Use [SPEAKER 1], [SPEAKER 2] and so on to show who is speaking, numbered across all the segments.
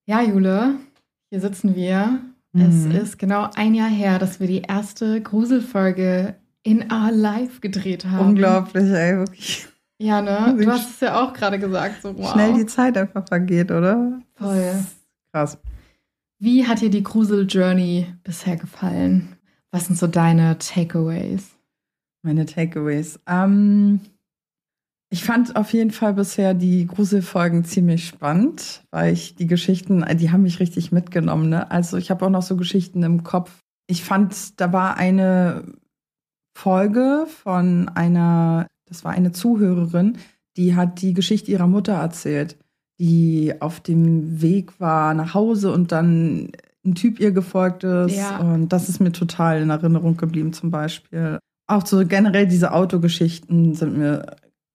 [SPEAKER 1] Ja, Jule, hier sitzen wir. Es ist genau ein Jahr her, dass wir die erste Gruselfolge in Our Life gedreht haben.
[SPEAKER 2] Unglaublich, ey, wirklich.
[SPEAKER 1] Ja, ne? Du hast es ja auch gerade gesagt. So, wow.
[SPEAKER 2] Schnell die Zeit einfach vergeht, oder?
[SPEAKER 1] Voll.
[SPEAKER 2] Krass.
[SPEAKER 1] Wie hat dir die Grusel-Journey bisher gefallen? Was sind so deine Takeaways?
[SPEAKER 2] Meine Takeaways. Ich fand auf jeden Fall bisher die Gruselfolgen ziemlich spannend, weil ich die Geschichten, die haben mich richtig mitgenommen. Ne? Also ich habe auch noch so Geschichten im Kopf. Ich fand, da war eine Folge von das war eine Zuhörerin, die hat die Geschichte ihrer Mutter erzählt, die auf dem Weg war nach Hause und dann ein Typ ihr gefolgt ist.
[SPEAKER 1] Ja.
[SPEAKER 2] Und das ist mir total in Erinnerung geblieben zum Beispiel. Auch so generell diese Autogeschichten sind mir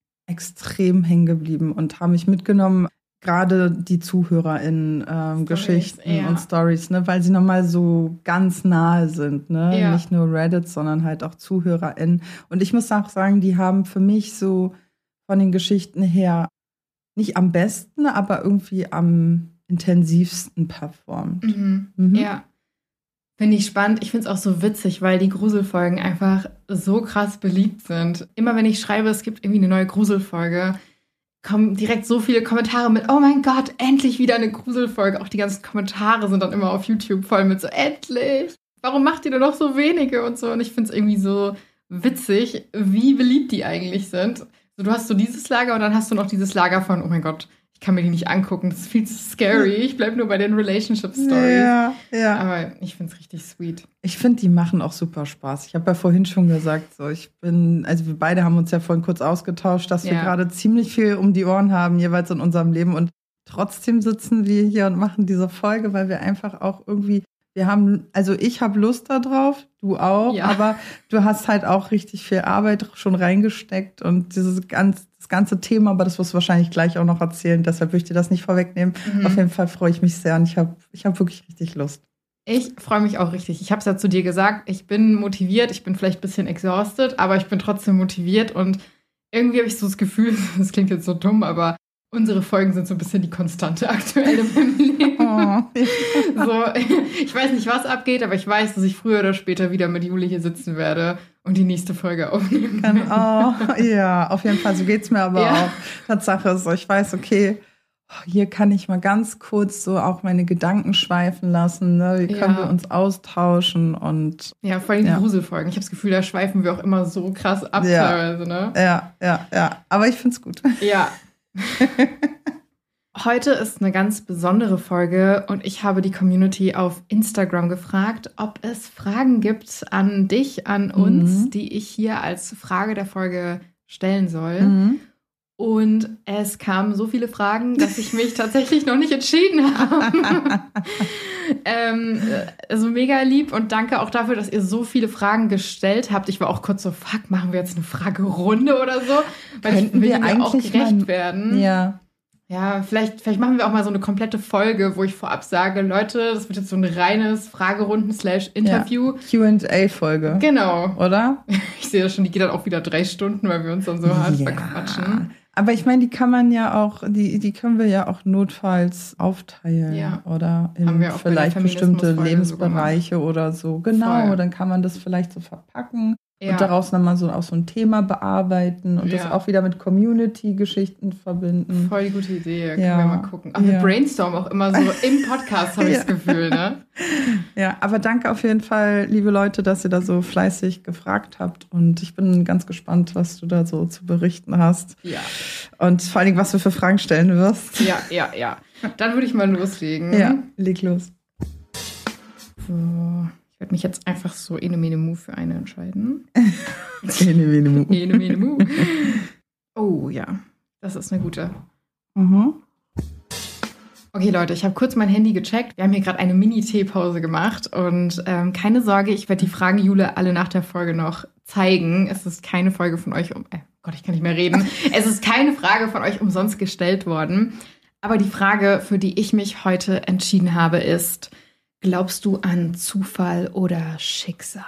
[SPEAKER 2] extrem hängen geblieben und haben mich mitgenommen, gerade die ZuhörerInnen Geschichten und Stories, ne, weil sie nochmal so ganz nahe sind, ne, nicht nur Reddit, sondern halt auch ZuhörerInnen. Und ich muss auch sagen, die haben für mich so von den Geschichten her nicht am besten, aber irgendwie am intensivsten performt.
[SPEAKER 1] Ja. Finde ich spannend. Ich finde es auch so witzig, weil die Gruselfolgen einfach so krass beliebt sind. Immer wenn ich schreibe, es gibt irgendwie eine neue Gruselfolge, kommen direkt so viele Kommentare mit, oh mein Gott, endlich wieder eine Gruselfolge. Auch die ganzen Kommentare sind dann immer auf YouTube voll mit so, endlich! Warum macht ihr nur noch so wenige und so? Und ich finde es irgendwie so witzig, wie beliebt die eigentlich sind. So, du hast so dieses Lager und dann hast du noch dieses Lager von, oh mein Gott, ich kann mir die nicht angucken, das ist viel zu scary. Ich bleibe nur bei den Relationship-Stories.
[SPEAKER 2] Ja.
[SPEAKER 1] Aber ich finde es richtig sweet.
[SPEAKER 2] Ich finde, die machen auch super Spaß. Ich habe ja vorhin schon gesagt, so wir beide haben uns ja vorhin kurz ausgetauscht, dass wir gerade ziemlich viel um die Ohren haben, jeweils in unserem Leben. Und trotzdem sitzen wir hier und machen diese Folge, weil wir einfach auch irgendwie, ich habe Lust da drauf, du auch, aber du hast halt auch richtig viel Arbeit schon reingesteckt und das ganze Thema, aber das wirst du wahrscheinlich gleich auch noch erzählen, deshalb will ich dir das nicht vorwegnehmen. Auf jeden Fall freue ich mich sehr und ich hab wirklich richtig Lust.
[SPEAKER 1] Ich freue mich auch richtig. Ich habe es ja zu dir gesagt, ich bin motiviert, ich bin vielleicht ein bisschen exhausted, aber ich bin trotzdem motiviert und irgendwie habe ich so das Gefühl, das klingt jetzt so dumm, aber unsere Folgen sind so ein bisschen die Konstante aktuell in meinem Leben. So, ich weiß nicht, was abgeht, aber ich weiß, dass ich früher oder später wieder mit Juli hier sitzen werde und die nächste Folge aufnehmen kann.
[SPEAKER 2] Ja, auf jeden Fall, so geht's mir aber auch. Tatsache ist so, ich weiß, okay, hier kann ich mal ganz kurz so auch meine Gedanken schweifen lassen. Ne? Wie können wir uns austauschen und
[SPEAKER 1] ja, vor allem die Gruselfolgen. Ich habe das Gefühl, da schweifen wir auch immer so krass ab teilweise, ne?
[SPEAKER 2] Ja. Aber ich find's gut.
[SPEAKER 1] Ja. Heute ist eine ganz besondere Folge und ich habe die Community auf Instagram gefragt, ob es Fragen gibt an dich, an uns, die ich hier als Frage der Folge stellen soll. Und es kamen so viele Fragen, dass ich mich tatsächlich noch nicht entschieden habe. Also mega lieb und danke auch dafür, dass ihr so viele Fragen gestellt habt. Ich war auch kurz so, fuck, machen wir jetzt eine Fragerunde oder so? Weil ich will mir auch gerecht werden. Ja, vielleicht machen wir auch mal so eine komplette Folge, wo ich vorab sage, Leute, das wird jetzt so ein reines Fragerunden/Interview.
[SPEAKER 2] Q&A-Folge.
[SPEAKER 1] Genau.
[SPEAKER 2] Oder?
[SPEAKER 1] Ich sehe das schon, die geht dann auch wieder 3 Stunden, weil wir uns dann so hart verquatschen.
[SPEAKER 2] Aber ich meine, die kann man ja auch, die können wir ja auch notfalls aufteilen. Oder in vielleicht bestimmte Lebensbereiche oder so. Genau, voll. Dann kann man das vielleicht so verpacken. Und daraus nochmal so ein Thema bearbeiten und das auch wieder mit Community-Geschichten verbinden.
[SPEAKER 1] Voll die gute Idee, können wir mal gucken. Aber wir brainstormen auch immer so im Podcast, habe ich das Gefühl, ne?
[SPEAKER 2] Ja, aber danke auf jeden Fall, liebe Leute, dass ihr da so fleißig gefragt habt. Und ich bin ganz gespannt, was du da so zu berichten hast.
[SPEAKER 1] Ja.
[SPEAKER 2] Und vor allen Dingen, was du für Fragen stellen wirst.
[SPEAKER 1] Ja. Dann würde ich mal loslegen.
[SPEAKER 2] Ja, leg los.
[SPEAKER 1] So. Ich werde mich jetzt einfach so ene mene mu für eine entscheiden.
[SPEAKER 2] Ene mene mu.
[SPEAKER 1] Ene mene mu. Oh ja, das ist eine gute. Okay, Leute, ich habe kurz mein Handy gecheckt. Wir haben hier gerade eine Mini-Teepause gemacht. Und keine Sorge, ich werde die Fragen Jule alle nach der Folge noch zeigen. Es ist keine Folge von euch Gott, ich kann nicht mehr reden. Es ist keine Frage von euch umsonst gestellt worden. Aber die Frage, für die ich mich heute entschieden habe, ist: Glaubst du an Zufall oder Schicksal?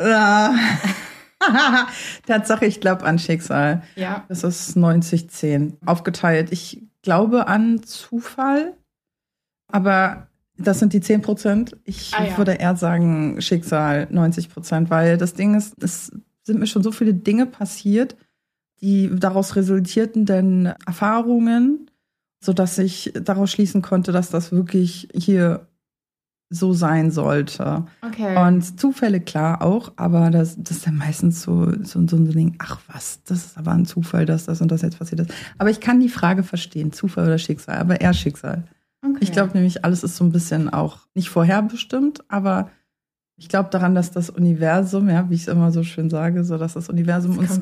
[SPEAKER 2] Tatsache, ich glaube an Schicksal.
[SPEAKER 1] Ja.
[SPEAKER 2] Das ist 90-10 aufgeteilt. Ich glaube an Zufall, Aber das sind die 10%. Ich würde eher sagen Schicksal 90%, weil das Ding ist, es sind mir schon so viele Dinge passiert, die daraus resultierenden Erfahrungen, sodass ich daraus schließen konnte, dass das wirklich hier so sein sollte.
[SPEAKER 1] Okay.
[SPEAKER 2] Und Zufälle, klar, auch, aber das ist ja meistens so ein Ding, ach was, das ist aber ein Zufall, dass das und das jetzt passiert ist. Aber ich kann die Frage verstehen, Zufall oder Schicksal, aber eher Schicksal. Okay. Ich glaube nämlich, alles ist so ein bisschen auch nicht vorherbestimmt, aber ich glaube daran, dass das Universum, ja, wie ich es immer so schön sage, so dass das Universum uns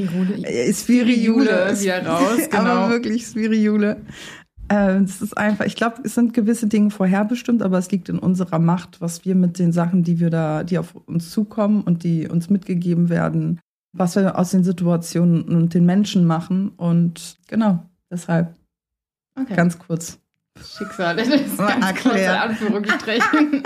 [SPEAKER 1] Spiriule wieder raus, genau.
[SPEAKER 2] Aber wirklich Spiriule. Es ist einfach, ich glaube, es sind gewisse Dinge vorherbestimmt, aber es liegt in unserer Macht, was wir mit den Sachen, die auf uns zukommen und die uns mitgegeben werden, was wir aus den Situationen und den Menschen machen. Und genau, deshalb ganz kurz.
[SPEAKER 1] Schicksal, das ist ganz kurz in Anführungsstrichen.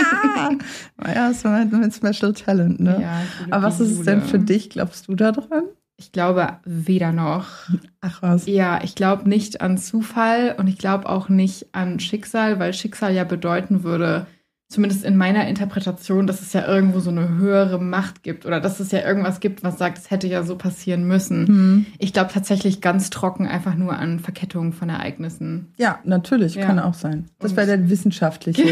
[SPEAKER 2] Ja, das war mit Special Talent, ne?
[SPEAKER 1] Ja,
[SPEAKER 2] aber was ist es denn für dich? Glaubst du da dran?
[SPEAKER 1] Ich glaube weder noch.
[SPEAKER 2] Ach was.
[SPEAKER 1] Ja, ich glaube nicht an Zufall und ich glaube auch nicht an Schicksal, weil Schicksal ja bedeuten würde, zumindest in meiner Interpretation, dass es ja irgendwo so eine höhere Macht gibt oder dass es ja irgendwas gibt, was sagt, es hätte ja so passieren müssen. Ich glaube tatsächlich ganz trocken einfach nur an Verkettungen von Ereignissen.
[SPEAKER 2] Ja, natürlich, kann auch sein. Das wäre der wissenschaftliche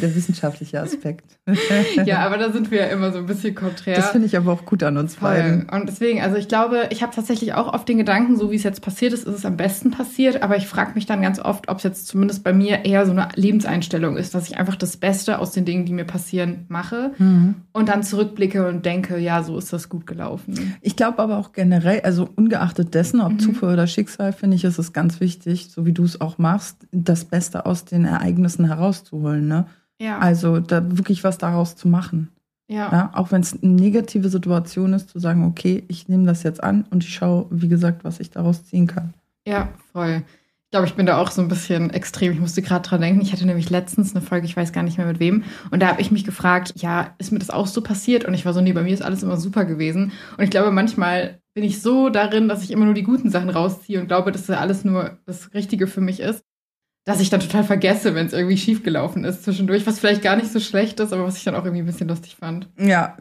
[SPEAKER 2] Aspekt.
[SPEAKER 1] Ja, aber da sind wir ja immer so ein bisschen konträr.
[SPEAKER 2] Das finde ich aber auch gut an uns beiden.
[SPEAKER 1] Und deswegen, also ich glaube, ich habe tatsächlich auch oft den Gedanken, so wie es jetzt passiert ist, ist es am besten passiert, aber ich frage mich dann ganz oft, ob es jetzt zumindest bei mir eher so eine Lebenseinstellung ist, dass ich einfach das Beste aus den Dingen, die mir passieren, mache und dann zurückblicke und denke, ja, so ist das gut gelaufen.
[SPEAKER 2] Ich glaube aber auch generell, also ungeachtet dessen, ob Zufall oder Schicksal, finde ich, ist es ganz wichtig, so wie du es auch machst, das Beste aus den Ereignissen herauszuholen, ne?
[SPEAKER 1] Ja.
[SPEAKER 2] Also da wirklich was daraus zu machen. Ja, auch wenn es eine negative Situation ist, zu sagen, okay, ich nehme das jetzt an und ich schaue, wie gesagt, was ich daraus ziehen kann.
[SPEAKER 1] Ja, voll. Ich glaube, ich bin da auch so ein bisschen extrem. Ich musste gerade dran denken. Ich hatte nämlich letztens eine Folge, ich weiß gar nicht mehr mit wem. Und da habe ich mich gefragt, ja, ist mir das auch so passiert? Und ich war so, nee, bei mir ist alles immer super gewesen. Und ich glaube, manchmal bin ich so darin, dass ich immer nur die guten Sachen rausziehe und glaube, dass das alles nur das Richtige für mich ist, dass ich dann total vergesse, wenn es irgendwie schiefgelaufen ist zwischendurch, was vielleicht gar nicht so schlecht ist, aber was ich dann auch irgendwie ein bisschen lustig fand.
[SPEAKER 2] Ja.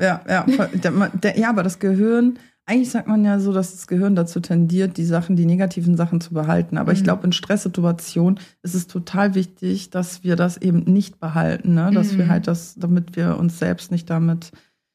[SPEAKER 2] Ja, aber das Gehirn, eigentlich sagt man ja so, dass das Gehirn dazu tendiert, die negativen Sachen zu behalten. Aber ich glaube, in Stresssituationen ist es total wichtig, dass wir das eben nicht behalten, ne? Dass wir halt damit wir uns selbst nicht damit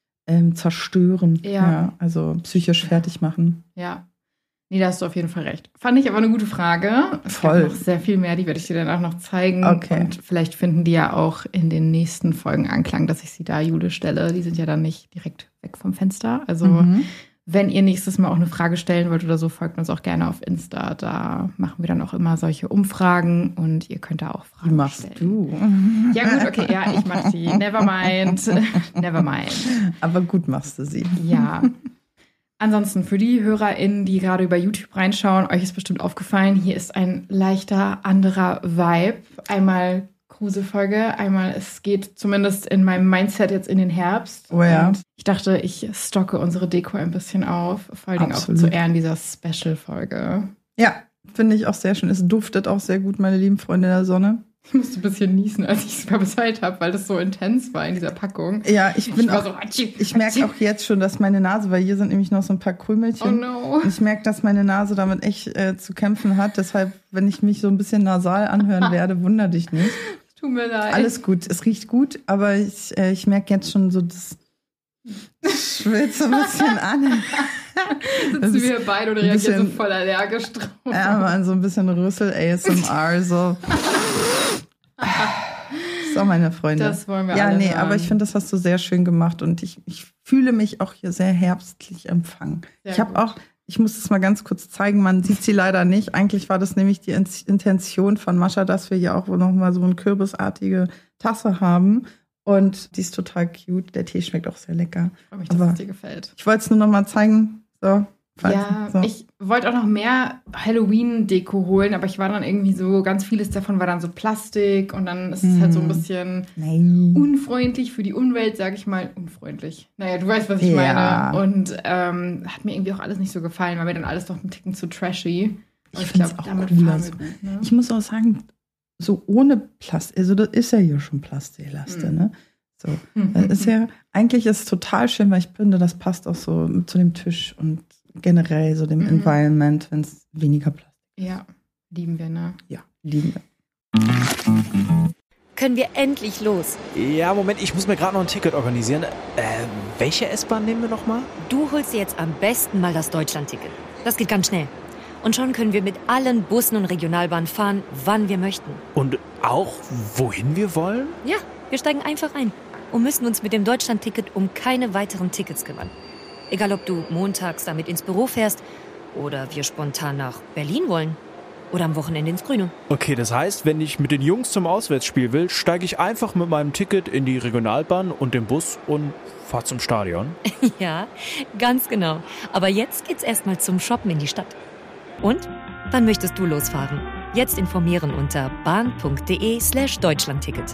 [SPEAKER 2] zerstören. Ja, also psychisch fertig machen.
[SPEAKER 1] Ja. Nee, da hast du auf jeden Fall recht. Fand ich aber eine gute Frage. Es gibt noch sehr viel mehr, die werde ich dir danach noch zeigen.
[SPEAKER 2] Okay.
[SPEAKER 1] Und vielleicht finden die ja auch in den nächsten Folgen Anklang, dass ich sie da Jule stelle. Die sind ja dann nicht direkt weg vom Fenster. Also wenn ihr nächstes Mal auch eine Frage stellen wollt oder so, folgt uns auch gerne auf Insta. Da machen wir dann auch immer solche Umfragen und ihr könnt da auch Fragen stellen.
[SPEAKER 2] Die machst du.
[SPEAKER 1] Ja gut, okay, ja, ich mach die. Never mind. Never mind.
[SPEAKER 2] Aber gut machst du sie.
[SPEAKER 1] Ja. Ansonsten für die HörerInnen, die gerade über YouTube reinschauen, euch ist bestimmt aufgefallen, hier ist ein leichter anderer Vibe. Einmal Gruselfolge, einmal es geht zumindest in meinem Mindset jetzt in den Herbst.
[SPEAKER 2] Oh ja.
[SPEAKER 1] Und ich dachte, ich stocke unsere Deko ein bisschen auf, vor allen Dingen auch zu Ehren dieser Special-Folge.
[SPEAKER 2] Ja, finde ich auch sehr schön. Es duftet auch sehr gut, meine lieben Freunde der Sonne.
[SPEAKER 1] Ich musste ein bisschen niesen, als ich es bezahlt habe, weil das so intens war in dieser Packung.
[SPEAKER 2] Ja, ich merke auch jetzt schon, dass meine Nase, weil hier sind nämlich noch so ein paar Krümelchen.
[SPEAKER 1] Oh no.
[SPEAKER 2] Und ich merke, dass meine Nase damit echt zu kämpfen hat. Deshalb, wenn ich mich so ein bisschen nasal anhören werde, wundere dich nicht.
[SPEAKER 1] Tut mir leid.
[SPEAKER 2] Alles gut, es riecht gut, aber ich merke jetzt schon so, das schwillt so ein bisschen an.
[SPEAKER 1] Sitzen wir beide und reagieren so voll allergisch drauf.
[SPEAKER 2] Ja, man, so ein bisschen Rüssel-ASMR, so. So, meine Freunde.
[SPEAKER 1] Das wollen wir alle hören.
[SPEAKER 2] Aber ich finde, das hast du sehr schön gemacht und ich fühle mich auch hier sehr herbstlich empfangen. Ich muss es mal ganz kurz zeigen, man sieht sie leider nicht. Eigentlich war das nämlich die Intention von Mascha, dass wir hier auch noch mal so eine kürbisartige Tasse haben. Und die ist total cute. Der Tee schmeckt auch sehr lecker.
[SPEAKER 1] Ich freue mich, dass es dir gefällt.
[SPEAKER 2] Ich wollte es nur noch mal zeigen. So.
[SPEAKER 1] Ich wollte auch noch mehr Halloween-Deko holen, aber ich war dann irgendwie so, ganz vieles davon war dann so Plastik und dann ist es halt so ein bisschen unfreundlich für die Umwelt, sage ich mal. Unfreundlich. Naja, du weißt, was ich meine. Und hat mir irgendwie auch alles nicht so gefallen, weil mir dann alles doch ein Ticken zu trashy.
[SPEAKER 2] Ich finde es auch cooler so. Ne? Ich muss auch sagen, so ohne Plastik, also das ist ja hier schon Plastelaste, ne? So, das ist ja, eigentlich ist es total schön, weil ich finde, das passt auch so zu dem Tisch und generell so dem Environment, wenn es weniger Plastik ist.
[SPEAKER 1] Ja, lieben wir, ne?
[SPEAKER 2] Ja, lieben wir.
[SPEAKER 3] Können wir endlich los?
[SPEAKER 4] Ja, Moment, ich muss mir gerade noch ein Ticket organisieren. Welche S-Bahn nehmen wir nochmal?
[SPEAKER 3] Du holst dir jetzt am besten mal das Deutschland-Ticket. Das geht ganz schnell. Und schon können wir mit allen Bussen und Regionalbahnen fahren, wann wir möchten.
[SPEAKER 4] Und auch, wohin wir wollen?
[SPEAKER 3] Ja, wir steigen einfach ein und müssen uns mit dem Deutschland-Ticket um keine weiteren Tickets kümmern. Egal, ob du montags damit ins Büro fährst oder wir spontan nach Berlin wollen. Oder am Wochenende ins Grüne.
[SPEAKER 4] Okay, das heißt, wenn ich mit den Jungs zum Auswärtsspiel will, steige ich einfach mit meinem Ticket in die Regionalbahn und den Bus und fahre zum Stadion.
[SPEAKER 3] Ja, ganz genau. Aber jetzt geht's erstmal zum Shoppen in die Stadt. Und? Wann möchtest du losfahren? Jetzt informieren unter bahn.de/Deutschlandticket.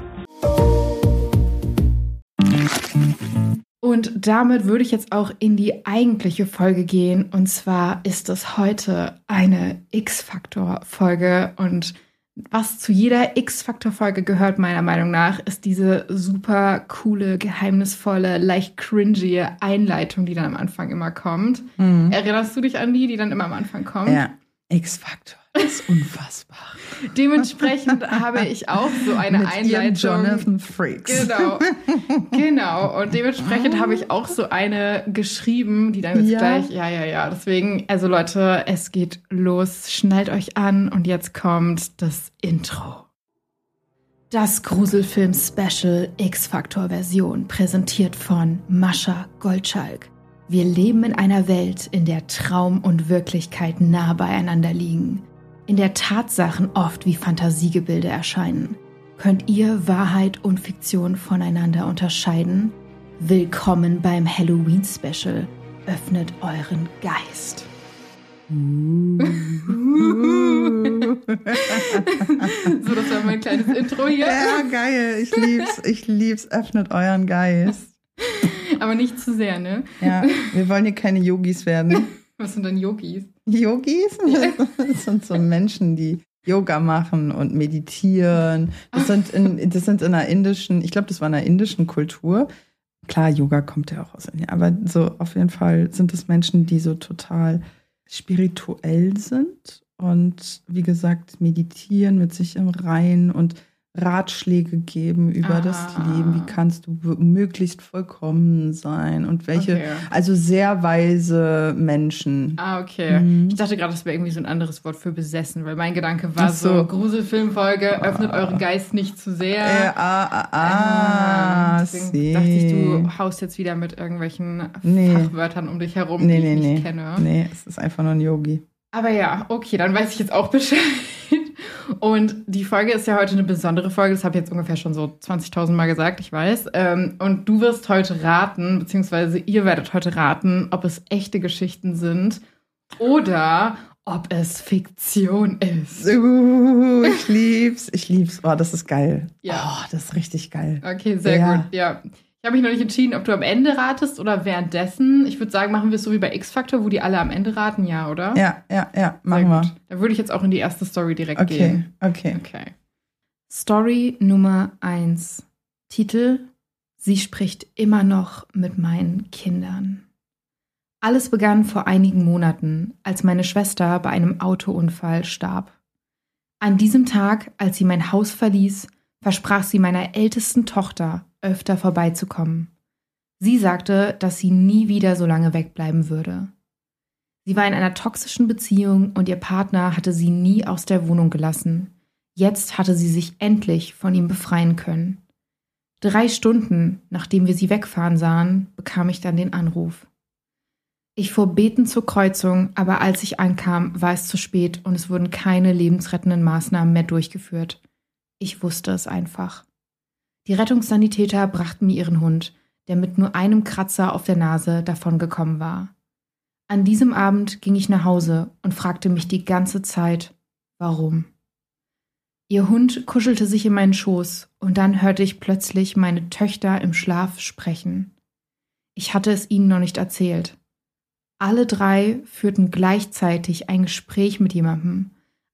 [SPEAKER 1] Und damit würde ich jetzt auch in die eigentliche Folge gehen. Und zwar ist es heute eine X-Factor-Folge. Und was zu jeder X-Factor-Folge gehört, meiner Meinung nach, ist diese super coole, geheimnisvolle, leicht cringy Einleitung, die dann am Anfang immer kommt. Erinnerst du dich an die dann immer am Anfang kommt?
[SPEAKER 2] Ja, X-Factor. Das ist unfassbar.
[SPEAKER 1] Dementsprechend habe ich auch so eine
[SPEAKER 2] Mit
[SPEAKER 1] Einleitung.
[SPEAKER 2] Jonathan Frakes.
[SPEAKER 1] Genau. Und dementsprechend habe ich auch so eine geschrieben, die dann jetzt gleich, ja. Deswegen, also Leute, es geht los. Schnallt euch an und jetzt kommt das Intro. Das Gruselfilm-Special X-Factor-Version, präsentiert von Mascha Goldschalk. Wir leben in einer Welt, in der Traum und Wirklichkeit nah beieinander liegen. In der Tatsachen oft wie Fantasiegebilde erscheinen. Könnt ihr Wahrheit und Fiktion voneinander unterscheiden? Willkommen beim Halloween-Special. Öffnet euren Geist. So, das war mein kleines Intro hier.
[SPEAKER 2] Ja, geil. Ich lieb's. Öffnet euren Geist.
[SPEAKER 1] Aber nicht zu sehr, ne?
[SPEAKER 2] Ja, wir wollen hier keine Yogis werden.
[SPEAKER 1] Was sind denn Yogis?
[SPEAKER 2] Yogis? Das sind so Menschen, die Yoga machen und meditieren. Das sind in einer indischen, ich glaube, das war in einer indischen Kultur. Klar, Yoga kommt ja auch aus Indien, aber so auf jeden Fall sind es Menschen, die so total spirituell sind und wie gesagt meditieren, mit sich im Reinen und Ratschläge geben über das Leben. Wie kannst du möglichst vollkommen sein und welche, also sehr weise Menschen.
[SPEAKER 1] Okay. Ich dachte gerade, das wäre irgendwie so ein anderes Wort für besessen, weil mein Gedanke war so Gruselfilmfolge, öffnet euren Geist nicht zu sehr. Deswegen dachte ich, du haust jetzt wieder mit irgendwelchen Fachwörtern um dich herum, die ich nicht kenne.
[SPEAKER 2] Nee, es ist einfach nur ein Yogi.
[SPEAKER 1] Aber ja, okay, dann weiß ich jetzt auch Bescheid. Und die Folge ist ja heute eine besondere Folge. Das habe ich jetzt ungefähr schon so 20.000 Mal gesagt, ich weiß. Und du wirst heute raten, beziehungsweise ihr werdet heute raten, ob es echte Geschichten sind oder ob es Fiktion ist.
[SPEAKER 2] Ich lieb's. Oh, das ist geil. Ja. Oh, das ist richtig geil.
[SPEAKER 1] Okay, sehr gut. Ja. Ich habe mich noch nicht entschieden, ob du am Ende ratest oder währenddessen. Ich würde sagen, machen wir es so wie bei X-Factor, wo die alle am Ende raten, ja, oder?
[SPEAKER 2] Ja, machen wir.
[SPEAKER 1] Da würde ich jetzt auch in die erste Story direkt gehen.
[SPEAKER 2] Okay.
[SPEAKER 1] Story Nummer 1. Titel: Sie spricht immer noch mit meinen Kindern. Alles begann vor einigen Monaten, als meine Schwester bei einem Autounfall starb. An diesem Tag, als sie mein Haus verließ, versprach sie meiner ältesten Tochter, öfter vorbeizukommen. Sie sagte, dass sie nie wieder so lange wegbleiben würde. Sie war in einer toxischen Beziehung und ihr Partner hatte sie nie aus der Wohnung gelassen. Jetzt hatte sie sich endlich von ihm befreien können. 3 Stunden, nachdem wir sie wegfahren sahen, bekam ich dann den Anruf. Ich fuhr betend zur Kreuzung, aber als ich ankam, war es zu spät und es wurden keine lebensrettenden Maßnahmen mehr durchgeführt. Ich wusste es einfach. Die Rettungssanitäter brachten mir ihren Hund, der mit nur einem Kratzer auf der Nase davongekommen war. An diesem Abend ging ich nach Hause und fragte mich die ganze Zeit, warum? Ihr Hund kuschelte sich in meinen Schoß und dann hörte ich plötzlich meine Töchter im Schlaf sprechen. Ich hatte es ihnen noch nicht erzählt. Alle 3 führten gleichzeitig ein Gespräch mit jemandem,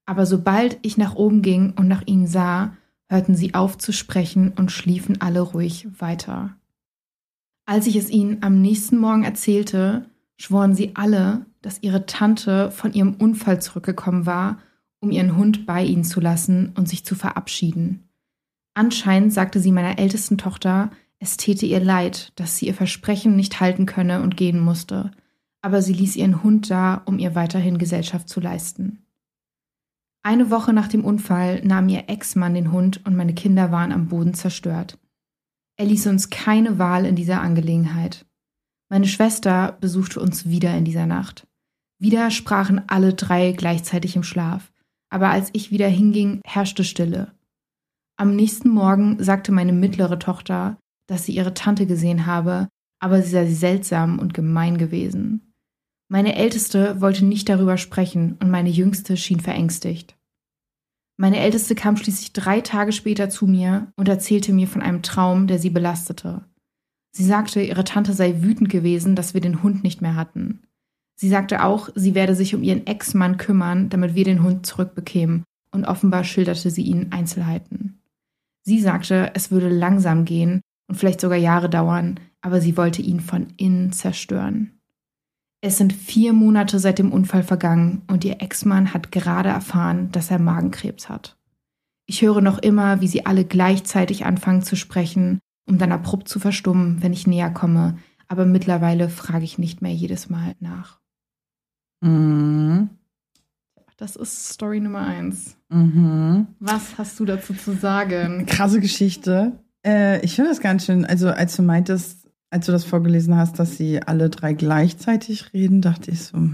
[SPEAKER 1] Aber sobald ich nach oben ging und nach ihnen sah, hörten sie auf zu sprechen und schliefen alle ruhig weiter. Als ich es ihnen am nächsten Morgen erzählte, schworen sie alle, dass ihre Tante von ihrem Unfall zurückgekommen war, um ihren Hund bei ihnen zu lassen und sich zu verabschieden. Anscheinend sagte sie meiner ältesten Tochter, es täte ihr leid, dass sie ihr Versprechen nicht halten könne und gehen musste, aber sie ließ ihren Hund da, um ihr weiterhin Gesellschaft zu leisten. Eine Woche nach dem Unfall nahm ihr Ex-Mann den Hund und meine Kinder waren am Boden zerstört. Er ließ uns keine Wahl in dieser Angelegenheit. Meine Schwester besuchte uns wieder in dieser Nacht. Wieder sprachen alle 3 gleichzeitig im Schlaf, aber als ich wieder hinging, herrschte Stille. Am nächsten Morgen sagte meine mittlere Tochter, dass sie ihre Tante gesehen habe, aber sie sei seltsam und gemein gewesen. Meine Älteste wollte nicht darüber sprechen und meine Jüngste schien verängstigt. Meine Älteste kam schließlich 3 Tage später zu mir und erzählte mir von einem Traum, der sie belastete. Sie sagte, ihre Tante sei wütend gewesen, dass wir den Hund nicht mehr hatten. Sie sagte auch, sie werde sich um ihren Ex-Mann kümmern, damit wir den Hund zurückbekämen, und offenbar schilderte sie ihnen Einzelheiten. Sie sagte, es würde langsam gehen und vielleicht sogar Jahre dauern, aber sie wollte ihn von innen zerstören. Es sind 4 Monate seit dem Unfall vergangen und ihr Ex-Mann hat gerade erfahren, dass er Magenkrebs hat. Ich höre noch immer, wie sie alle gleichzeitig anfangen zu sprechen, um dann abrupt zu verstummen, wenn ich näher komme, aber mittlerweile frage ich nicht mehr jedes Mal nach.
[SPEAKER 2] Mhm.
[SPEAKER 1] Das ist Story Nummer 1.
[SPEAKER 2] Mhm.
[SPEAKER 1] Was hast du dazu zu sagen?
[SPEAKER 2] Krasse Geschichte. Ich finde das ganz schön, also als du meintest, als du das vorgelesen hast, dass sie alle 3 gleichzeitig reden, dachte ich so,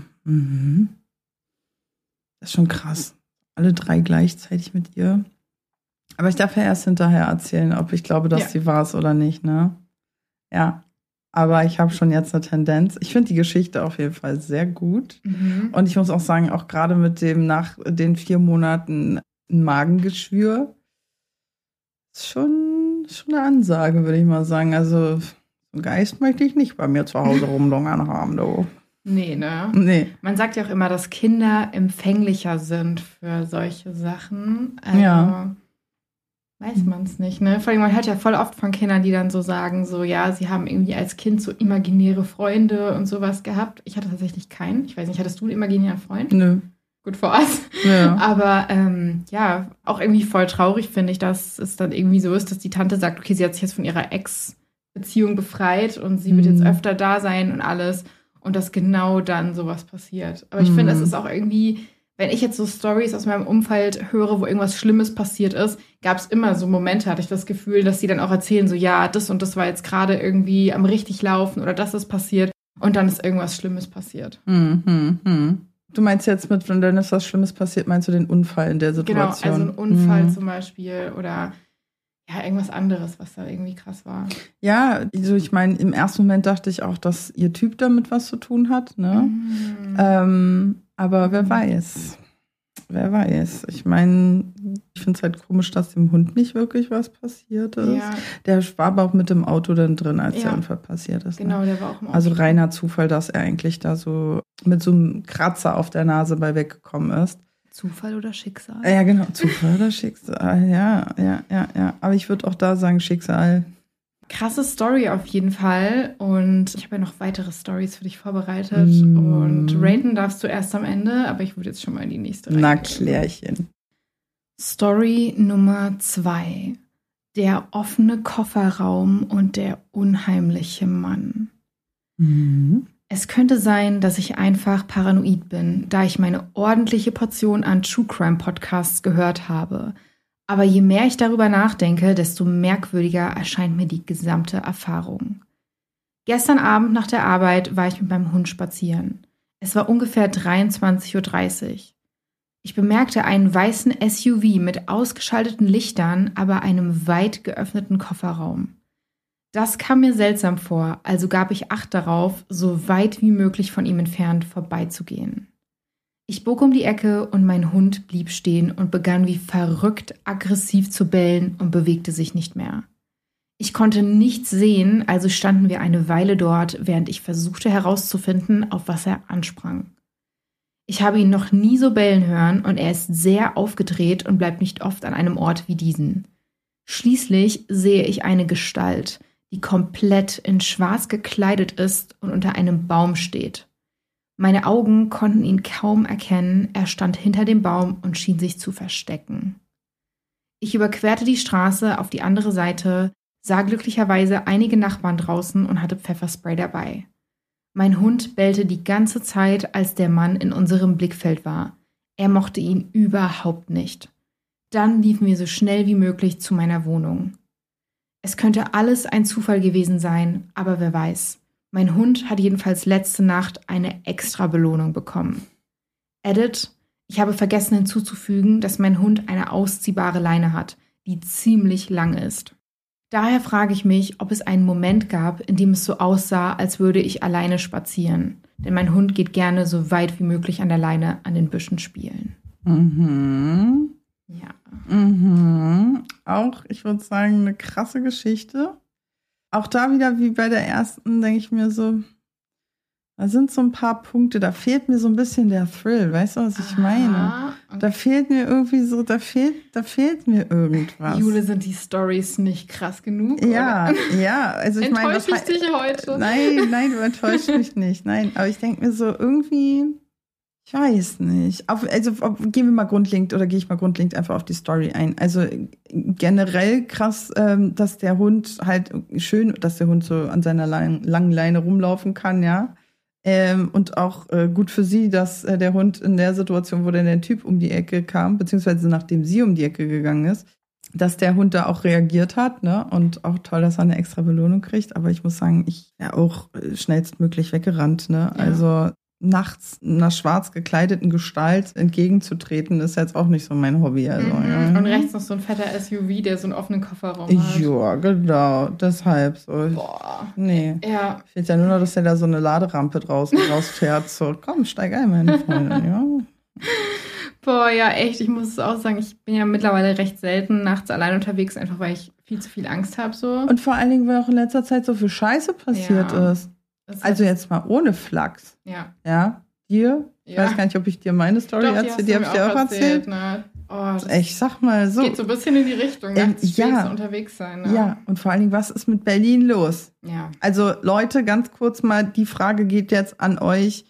[SPEAKER 2] das ist schon krass. Alle 3 gleichzeitig mit ihr. Aber ich darf ja erst hinterher erzählen, ob ich glaube, dass sie war es oder nicht, ne? Ja. Aber ich habe schon jetzt eine Tendenz. Ich finde die Geschichte auf jeden Fall sehr gut. Mhm. Und ich muss auch sagen, auch gerade mit dem nach den 4 Monaten ein Magengeschwür, ist schon eine Ansage, würde ich mal sagen. Also einen Geist möchte ich nicht bei mir zu Hause rumlungern haben, du.
[SPEAKER 1] Nee, ne?
[SPEAKER 2] Nee.
[SPEAKER 1] Man sagt ja auch immer, dass Kinder empfänglicher sind für solche Sachen. Also,
[SPEAKER 2] ja.
[SPEAKER 1] Weiß man es nicht, ne? Vor allem, man hört ja voll oft von Kindern, die dann so sagen, so, ja, sie haben irgendwie als Kind so imaginäre Freunde und sowas gehabt. Ich hatte tatsächlich keinen. Ich weiß nicht, hattest du einen imaginären Freund?
[SPEAKER 2] Nö.
[SPEAKER 1] Good for us.
[SPEAKER 2] Ja.
[SPEAKER 1] Aber ja, auch irgendwie voll traurig finde ich, dass es dann irgendwie so ist, dass die Tante sagt, okay, sie hat sich jetzt von ihrer Ex-Beziehung befreit und sie wird jetzt öfter da sein und alles. Und dass genau dann sowas passiert. Aber ich finde, es ist auch irgendwie, wenn ich jetzt so Stories aus meinem Umfeld höre, wo irgendwas Schlimmes passiert ist, gab es immer so Momente, hatte ich das Gefühl, dass sie dann auch erzählen, so ja, das und das war jetzt gerade irgendwie am richtig laufen oder das ist passiert und dann ist irgendwas Schlimmes passiert.
[SPEAKER 2] Du meinst jetzt mit, wenn dann ist was Schlimmes passiert, meinst du den Unfall in der Situation?
[SPEAKER 1] Genau, also ein Unfall zum Beispiel oder ja, irgendwas anderes, was da irgendwie krass war.
[SPEAKER 2] Ja, also ich meine, im ersten Moment dachte ich auch, dass ihr Typ damit was zu tun hat, ne? Aber wer weiß. Wer weiß. Ich meine, ich finde es halt komisch, dass dem Hund nicht wirklich was passiert ist. Ja. Der war aber auch mit dem Auto dann drin, als der Unfall passiert ist.
[SPEAKER 1] Genau,
[SPEAKER 2] ne?
[SPEAKER 1] Der war auch im Auto.
[SPEAKER 2] Also reiner Zufall, dass er eigentlich da so mit so einem Kratzer auf der Nase bei weggekommen ist.
[SPEAKER 1] Zufall oder Schicksal?
[SPEAKER 2] Ja, genau. Zufall oder Schicksal. Ja. Aber ich würde auch da sagen Schicksal.
[SPEAKER 1] Krasse Story auf jeden Fall. Und ich habe ja noch weitere Stories für dich vorbereitet. Und raten darfst du erst am Ende, aber ich würde jetzt schon mal in die nächste reingehen.
[SPEAKER 2] Na, Klärchen.
[SPEAKER 1] Story Nummer 2. Der offene Kofferraum und der unheimliche Mann. Es könnte sein, dass ich einfach paranoid bin, da ich meine ordentliche Portion an True Crime Podcasts gehört habe. Aber je mehr ich darüber nachdenke, desto merkwürdiger erscheint mir die gesamte Erfahrung. Gestern Abend nach der Arbeit war ich mit meinem Hund spazieren. Es war ungefähr 23:30 Uhr. Ich bemerkte einen weißen SUV mit ausgeschalteten Lichtern, aber einem weit geöffneten Kofferraum. Das kam mir seltsam vor, also gab ich Acht darauf, so weit wie möglich von ihm entfernt vorbeizugehen. Ich bog um die Ecke und mein Hund blieb stehen und begann wie verrückt aggressiv zu bellen und bewegte sich nicht mehr. Ich konnte nichts sehen, also standen wir eine Weile dort, während ich versuchte herauszufinden, auf was er ansprang. Ich habe ihn noch nie so bellen hören und er ist sehr aufgedreht und bleibt nicht oft an einem Ort wie diesen. Schließlich sehe ich eine Gestalt, die komplett in Schwarz gekleidet ist und unter einem Baum steht. Meine Augen konnten ihn kaum erkennen, er stand hinter dem Baum und schien sich zu verstecken. Ich überquerte die Straße auf die andere Seite, sah glücklicherweise einige Nachbarn draußen und hatte Pfefferspray dabei. Mein Hund bellte die ganze Zeit, als der Mann in unserem Blickfeld war. Er mochte ihn überhaupt nicht. Dann liefen wir so schnell wie möglich zu meiner Wohnung. Es könnte alles ein Zufall gewesen sein, aber wer weiß. Mein Hund hat jedenfalls letzte Nacht eine extra Belohnung bekommen. Edit: Ich habe vergessen hinzuzufügen, dass mein Hund eine ausziehbare Leine hat, die ziemlich lang ist. Daher frage ich mich, ob es einen Moment gab, in dem es so aussah, als würde ich alleine spazieren. Denn mein Hund geht gerne so weit wie möglich an der Leine an den Büschen spielen.
[SPEAKER 2] Mhm.
[SPEAKER 1] Ja.
[SPEAKER 2] Mhm. Auch, ich würde sagen, eine krasse Geschichte. Auch da wieder, wie bei der ersten, denke ich mir so, da sind so ein paar Punkte, da fehlt mir so ein bisschen der Thrill, weißt du, was ich meine?
[SPEAKER 1] Okay.
[SPEAKER 2] Da fehlt mir irgendwie so, da fehlt mir irgendwas.
[SPEAKER 1] Jule, sind die Storys nicht krass genug?
[SPEAKER 2] Ja,
[SPEAKER 1] oder?
[SPEAKER 2] ja, also ich meine...
[SPEAKER 1] Enttäusche ich dich heute?
[SPEAKER 2] Nein, du enttäuschst mich nicht, nein, aber ich denke mir so irgendwie, ich weiß nicht, gehe ich mal grundlegend einfach auf die Story ein. Also generell krass, dass der Hund so an seiner langen Leine rumlaufen kann, ja. Und auch gut für sie, dass der Hund in der Situation, wo der Typ um die Ecke kam, beziehungsweise nachdem sie um die Ecke gegangen ist, dass der Hund da auch reagiert hat, ne? Und auch toll, dass er eine extra Belohnung kriegt. Aber ich muss sagen, ich wäre auch schnellstmöglich weggerannt, ne? Ja. Also nachts einer schwarz gekleideten Gestalt entgegenzutreten, ist jetzt auch nicht so mein Hobby. Also, ja.
[SPEAKER 1] Und rechts noch so ein fetter SUV, der so einen offenen Kofferraum hat.
[SPEAKER 2] Ja, genau. Deshalb so.
[SPEAKER 1] Boah.
[SPEAKER 2] Nee.
[SPEAKER 1] Ja.
[SPEAKER 2] Fehlt ja nur noch, dass der da so eine Laderampe draußen rausfährt. So, komm, steig ein, meine Freundin. Ja.
[SPEAKER 1] Boah, ja, echt. Ich muss es auch sagen, ich bin ja mittlerweile recht selten nachts allein unterwegs, einfach weil ich viel zu viel Angst habe. So.
[SPEAKER 2] Und vor allen Dingen, weil auch in letzter Zeit so viel Scheiße passiert ist. Also jetzt mal ohne Flachs.
[SPEAKER 1] Ja.
[SPEAKER 2] Ja? Dir? Ich weiß gar nicht, ob ich dir meine Story erzähle. Die habe ich dir auch erzählt.
[SPEAKER 1] Ne? Oh,
[SPEAKER 2] ich sag mal so.
[SPEAKER 1] Geht so ein bisschen in die Richtung, nachts ja, unterwegs sein. Ne?
[SPEAKER 2] Ja, und vor allen Dingen, was ist mit Berlin los?
[SPEAKER 1] Ja.
[SPEAKER 2] Also Leute, ganz kurz mal, die Frage geht jetzt an euch.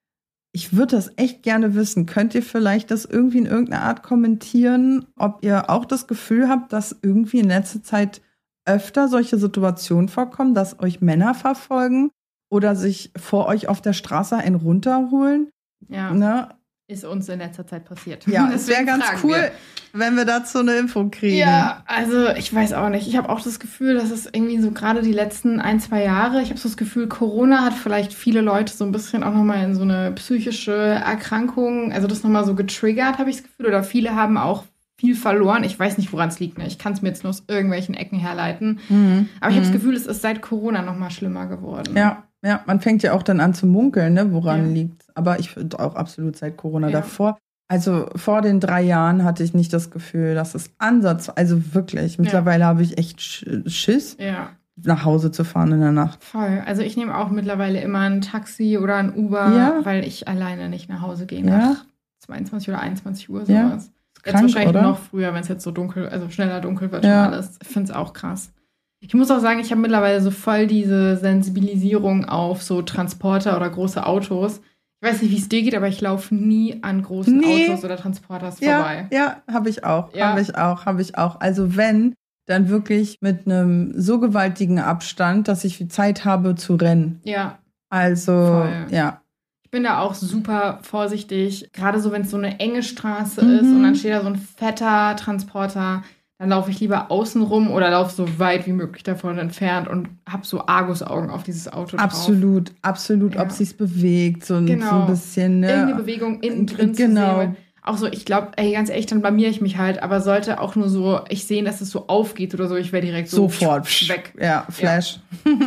[SPEAKER 2] Ich würde das echt gerne wissen. Könnt ihr vielleicht das irgendwie in irgendeiner Art kommentieren, ob ihr auch das Gefühl habt, dass irgendwie in letzter Zeit öfter solche Situationen vorkommen, dass euch Männer verfolgen? Oder sich vor euch auf der Straße einen runterholen.
[SPEAKER 1] Ja,
[SPEAKER 2] ne?
[SPEAKER 1] Ist uns in letzter Zeit passiert.
[SPEAKER 2] Ja, es wäre ganz cool, wenn wir dazu eine Info kriegen.
[SPEAKER 1] Ja, also ich weiß auch nicht. Ich habe auch das Gefühl, dass es irgendwie so gerade die letzten 1-2 Jahre, ich habe so das Gefühl, Corona hat vielleicht viele Leute so ein bisschen auch nochmal in so eine psychische Erkrankung, also das nochmal so getriggert, habe ich das Gefühl. Oder viele haben auch viel verloren. Ich weiß nicht, woran es liegt. Ne? Ich kann es mir jetzt nur aus irgendwelchen Ecken herleiten. Aber ich habe das Gefühl, es ist seit Corona nochmal schlimmer geworden.
[SPEAKER 2] Ja, man fängt ja auch dann an zu munkeln, ne, woran liegt. Aber ich finde auch absolut seit Corona davor. Also vor den 3 Jahren hatte ich nicht das Gefühl, dass es also wirklich. Mittlerweile habe ich echt Schiss, nach Hause zu fahren in der Nacht.
[SPEAKER 1] Voll. Also ich nehme auch mittlerweile immer ein Taxi oder ein Uber, weil ich alleine nicht nach Hause gehe nach 22 oder 21 Uhr, sowas. Jetzt wahrscheinlich oder? Noch früher, wenn es jetzt so dunkel, also schneller dunkel wird und alles. Ich finde es auch krass. Ich muss auch sagen, ich habe mittlerweile so voll diese Sensibilisierung auf so Transporter oder große Autos. Ich weiß nicht, wie es dir geht, aber ich laufe nie an großen Autos oder Transporters vorbei.
[SPEAKER 2] Ja, habe ich auch. Habe ich auch. Also wenn, dann wirklich mit einem so gewaltigen Abstand, dass ich viel Zeit habe zu rennen.
[SPEAKER 1] Ja.
[SPEAKER 2] Also,
[SPEAKER 1] voll.
[SPEAKER 2] ja.
[SPEAKER 1] Ich bin da auch super vorsichtig, gerade so, wenn es so eine enge Straße ist und dann steht da so ein fetter Transporter, dann laufe ich lieber außen rum oder laufe so weit wie möglich davon entfernt und habe so Argusaugen auf dieses Auto drauf.
[SPEAKER 2] Absolut, ob sich's bewegt, so ein bisschen. Ne?
[SPEAKER 1] Irgendeine Bewegung innen drin zu sehen. Auch so, ich glaube, ganz ehrlich, dann blamiere ich mich halt, aber sollte auch nur so, ich sehe, dass es so aufgeht oder so, ich wäre direkt so
[SPEAKER 2] sofort weg. Ja, Flash.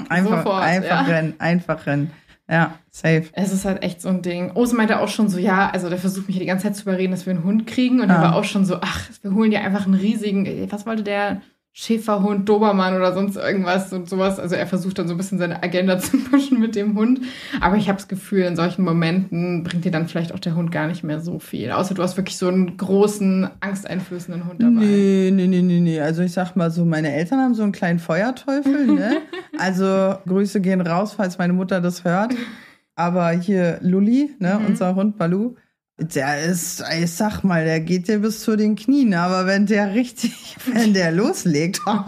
[SPEAKER 2] Einfach rennen. Ja, safe.
[SPEAKER 1] Es ist halt echt so ein Ding. Ose meinte auch schon so, also der versucht mich die ganze Zeit zu überreden, dass wir einen Hund kriegen. Und er war auch schon so, wir holen dir einfach einen riesigen, was wollte der? Schäferhund, Dobermann oder sonst irgendwas und sowas. Also er versucht dann so ein bisschen seine Agenda zu pushen mit dem Hund. Aber ich habe das Gefühl, in solchen Momenten bringt dir dann vielleicht auch der Hund gar nicht mehr so viel. Außer du hast wirklich so einen großen, angsteinflößenden Hund dabei.
[SPEAKER 2] Nee. Also ich sag mal so, meine Eltern haben so einen kleinen Feuerteufel, ne? Also Grüße gehen raus, falls meine Mutter das hört. Aber hier Lulli, ne, unser Hund Balu, der ist, ich sag mal, der geht dir bis zu den Knien. Aber wenn der loslegt, ich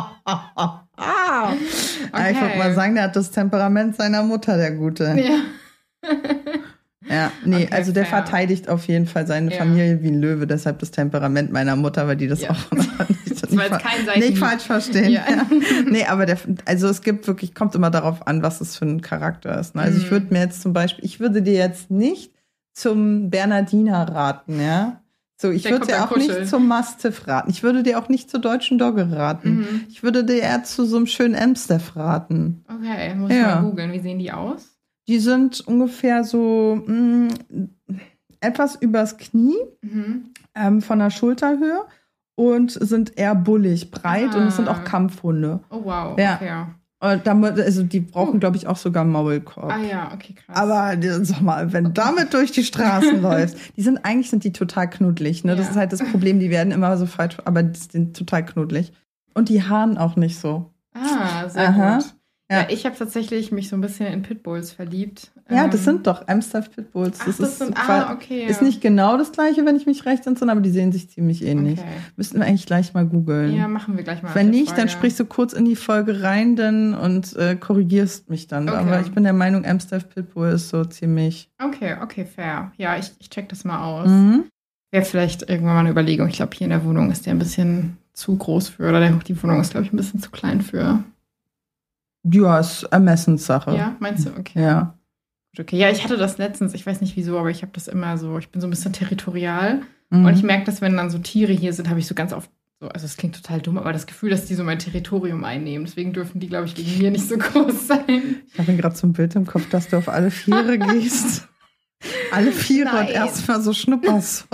[SPEAKER 2] würde mal sagen, der hat das Temperament seiner Mutter, der Gute.
[SPEAKER 1] Ja.
[SPEAKER 2] Ja, nee,
[SPEAKER 1] Okay,
[SPEAKER 2] also der
[SPEAKER 1] fair.
[SPEAKER 2] verteidigt auf jeden Fall seine Familie wie ein Löwe, deshalb das Temperament meiner Mutter, weil die das auch nicht falsch verstehen.
[SPEAKER 1] Ja.
[SPEAKER 2] Ja. Nee, aber also es gibt wirklich, kommt immer darauf an, was es für ein Charakter ist. Ne? Also ich würde mir jetzt zum Beispiel, ich würde dir jetzt nicht zum Bernardiner raten, ja. So, ich würde dir auch nicht zum Mastiff raten. Ich würde dir auch nicht zur deutschen Dogge raten. Ich würde dir eher zu so einem schönen Amstaff raten.
[SPEAKER 1] Okay, muss ich mal googeln. Wie sehen die aus?
[SPEAKER 2] Die sind ungefähr so etwas übers Knie, von der Schulterhöhe und sind eher bullig, breit und es sind auch Kampfhunde.
[SPEAKER 1] Oh wow,
[SPEAKER 2] ja.
[SPEAKER 1] Okay.
[SPEAKER 2] Und also die brauchen, glaube ich, auch sogar einen Maulkorb.
[SPEAKER 1] Ah ja, okay, krass.
[SPEAKER 2] Aber sag mal, wenn du damit durch die Straßen läufst, eigentlich sind die total knuddelig. Ne? Das ist halt das Problem, die werden immer so falsch, aber die sind total knuddelig. Und die haaren auch nicht so.
[SPEAKER 1] Ah, sehr gut. Ja, ich habe tatsächlich mich so ein bisschen in Pitbulls verliebt.
[SPEAKER 2] Ja, das sind doch Amstaff Pitbulls.
[SPEAKER 1] Das sind okay.
[SPEAKER 2] Ist nicht genau das gleiche, wenn ich mich recht entsinne, aber die sehen sich ziemlich ähnlich.
[SPEAKER 1] Okay.
[SPEAKER 2] Müssten wir eigentlich gleich mal googeln.
[SPEAKER 1] Ja, machen wir gleich mal.
[SPEAKER 2] Wenn nicht, dann sprichst du kurz in die Folge rein und korrigierst mich dann. Okay. Aber ich bin der Meinung, Amstaff Pitbull ist so ziemlich...
[SPEAKER 1] Okay, fair. Ja, ich check das mal aus. Wäre vielleicht irgendwann mal eine Überlegung. Ich glaube, hier in der Wohnung ist der ein bisschen zu groß für, oder die Wohnung ist, glaube ich, ein bisschen zu klein für...
[SPEAKER 2] Ja, ist Ermessenssache.
[SPEAKER 1] Ja, meinst du? Okay.
[SPEAKER 2] Ja.
[SPEAKER 1] Okay, ja, ich hatte das letztens, ich weiß nicht wieso, aber ich habe das immer so, ich bin so ein bisschen territorial und ich merke, dass wenn dann so Tiere hier sind, habe ich so ganz oft so, also es klingt total dumm, aber das Gefühl, dass die so mein Territorium einnehmen. Deswegen dürfen die, glaube ich, wegen mir nicht so groß sein.
[SPEAKER 2] Ich habe gerade so ein Bild im Kopf, dass du auf alle Viere gehst. Alle Viere und erstmal so schnupperst.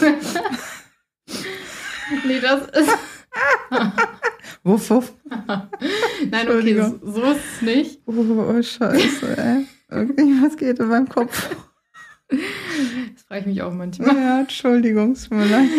[SPEAKER 1] Nee, das ist...
[SPEAKER 2] Wuff, wuff.
[SPEAKER 1] Nein, okay, so ist es nicht.
[SPEAKER 2] Oh, scheiße, ey. Was geht in meinem Kopf?
[SPEAKER 1] Das frage ich mich auch manchmal.
[SPEAKER 2] Ja, Entschuldigung, es tut mir leid.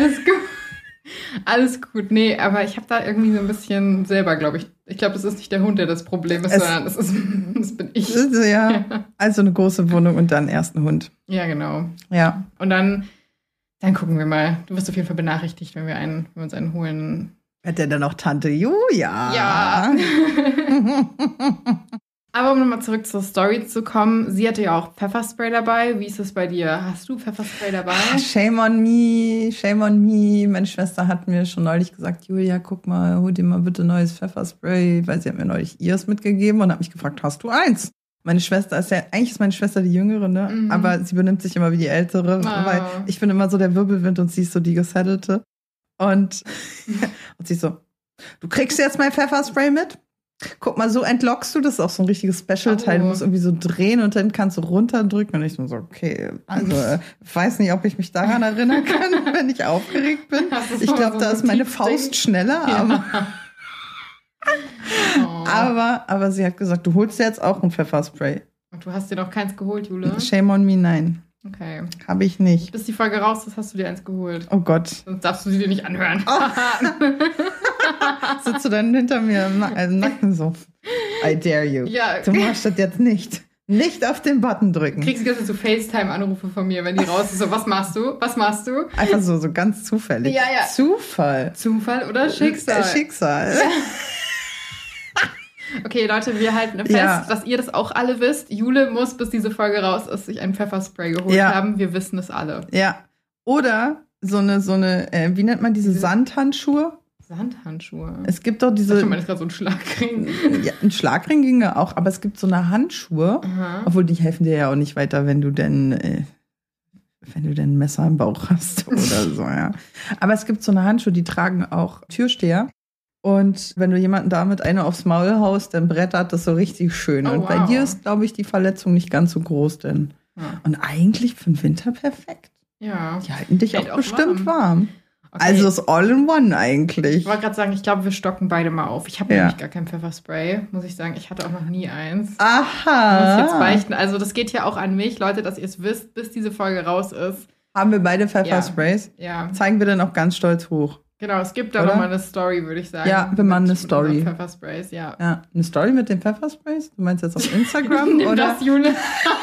[SPEAKER 1] Alles gut. Nee, aber ich habe da irgendwie so ein bisschen selber, glaube ich. Ich glaube, das ist nicht der Hund, der das Problem ist, sondern das bin ich.
[SPEAKER 2] Ja, also eine große Wohnung und dann erst ein Hund.
[SPEAKER 1] Ja, genau.
[SPEAKER 2] Ja.
[SPEAKER 1] Und dann gucken wir mal. Du wirst auf jeden Fall benachrichtigt, wenn wir uns einen holen.
[SPEAKER 2] Hat der dann auch Tante Julia?
[SPEAKER 1] Ja. Aber um nochmal zurück zur Story zu kommen, sie hatte ja auch Pfefferspray dabei. Wie ist es bei dir? Hast du Pfefferspray dabei?
[SPEAKER 2] Shame on me, shame on me. Meine Schwester hat mir schon neulich gesagt, Julia, guck mal, hol dir mal bitte neues Pfefferspray, weil sie hat mir neulich ihres mitgegeben und hat mich gefragt, hast du eins? Meine Schwester eigentlich ist meine Schwester die Jüngere, ne? Aber sie benimmt sich immer wie die Ältere, weil ich bin immer so der Wirbelwind und sie ist so die Gesettelte. Und sie so, du kriegst jetzt mein Pfefferspray mit? Guck mal, so entlockst du. Das ist auch so ein richtiges Special-Teil. Du musst irgendwie so drehen und dann kannst du runterdrücken. Und ich so, okay, also ich weiß nicht, ob ich mich daran erinnern kann, wenn ich aufgeregt bin. Ich glaube, da ist meine Faust schneller. Aber sie hat gesagt, du holst dir jetzt auch ein Pfefferspray.
[SPEAKER 1] Und du hast dir noch keins geholt, Jule?
[SPEAKER 2] Shame on me, nein.
[SPEAKER 1] Okay.
[SPEAKER 2] Habe ich nicht.
[SPEAKER 1] Bis die Folge raus ist, hast du dir eins geholt.
[SPEAKER 2] Oh Gott.
[SPEAKER 1] Sonst darfst du sie dir nicht anhören.
[SPEAKER 2] Sitzt du dann hinter mir im Nacken so. I dare you.
[SPEAKER 1] Ja.
[SPEAKER 2] Du machst das jetzt nicht. Nicht auf den Button drücken.
[SPEAKER 1] Du kriegst die ganze Zeit so FaceTime-Anrufe von mir, wenn die raus ist. So, was machst du? Was machst du?
[SPEAKER 2] Einfach so ganz zufällig.
[SPEAKER 1] Ja.
[SPEAKER 2] Zufall.
[SPEAKER 1] Zufall oder Schicksal?
[SPEAKER 2] Schicksal.
[SPEAKER 1] Ja. Okay, Leute, wir halten fest, dass ihr das auch alle wisst. Jule muss, bis diese Folge raus ist, sich ein Pfefferspray geholt haben. Wir wissen es alle.
[SPEAKER 2] Ja. Oder so eine wie nennt man diese Sandhandschuhe?
[SPEAKER 1] Sandhandschuhe?
[SPEAKER 2] Es gibt doch diese...
[SPEAKER 1] Ich meine, das ist gerade so ein Schlagring.
[SPEAKER 2] Ja, ein Schlagring ginge auch, aber es gibt so eine Handschuhe, obwohl die helfen dir ja auch nicht weiter, wenn du denn ein Messer im Bauch hast oder so, ja. Aber es gibt so eine Handschuhe, die tragen auch Türsteher. Und wenn du jemanden damit eine aufs Maul haust, dann brettert das so richtig schön. Und bei dir ist, glaube ich, die Verletzung nicht ganz so groß, denn. Ja. Und eigentlich für den Winter perfekt.
[SPEAKER 1] Ja.
[SPEAKER 2] Die halten dich auch bestimmt warm.
[SPEAKER 1] Okay.
[SPEAKER 2] Also ist all in one eigentlich.
[SPEAKER 1] Ich wollte gerade sagen, ich glaube, wir stocken beide mal auf. Ich habe nämlich gar kein Pfefferspray, muss ich sagen. Ich hatte auch noch nie eins.
[SPEAKER 2] Aha.
[SPEAKER 1] Muss ich jetzt beichten. Also das geht ja auch an mich, Leute, dass ihr es wisst, bis diese Folge raus ist.
[SPEAKER 2] Haben wir beide Pfeffersprays?
[SPEAKER 1] Ja.
[SPEAKER 2] Zeigen wir dann auch ganz stolz hoch.
[SPEAKER 1] Genau, es gibt da nochmal eine Story, würde ich sagen.
[SPEAKER 2] Ja, wir machen eine Story.
[SPEAKER 1] Mit Pfeffersprays, ja.
[SPEAKER 2] Eine Story mit den Pfeffersprays? Du meinst jetzt auf Instagram?
[SPEAKER 1] Nimm
[SPEAKER 2] oder?
[SPEAKER 1] das, Jule.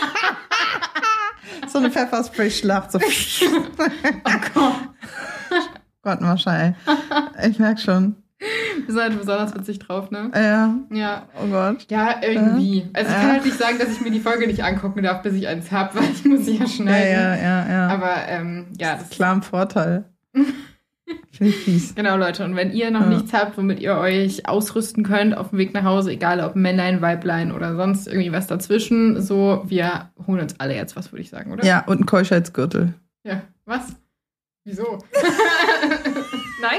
[SPEAKER 2] So eine Pfefferspray-Schlacht. So.
[SPEAKER 1] Oh Gott.
[SPEAKER 2] Gott, Mascha, ey. Ich merke schon.
[SPEAKER 1] Wir sind halt besonders witzig drauf, ne?
[SPEAKER 2] Ja. Oh Gott.
[SPEAKER 1] Ja, irgendwie. Also ich kann halt nicht sagen, dass ich mir die Folge nicht angucken darf, bis ich eins habe, weil ich muss sie ja schneiden.
[SPEAKER 2] Ja.
[SPEAKER 1] Aber ja, das ist
[SPEAKER 2] klar ein Vorteil. Finde ich fies.
[SPEAKER 1] Genau, Leute. Und wenn ihr noch nichts habt, womit ihr euch ausrüsten könnt auf dem Weg nach Hause, egal ob Männlein, Weiblein oder sonst irgendwie was dazwischen, so, wir holen uns alle jetzt was, würde ich sagen, oder?
[SPEAKER 2] Ja, und ein Keuschheitsgürtel.
[SPEAKER 1] Ja, was? Wieso? Nein?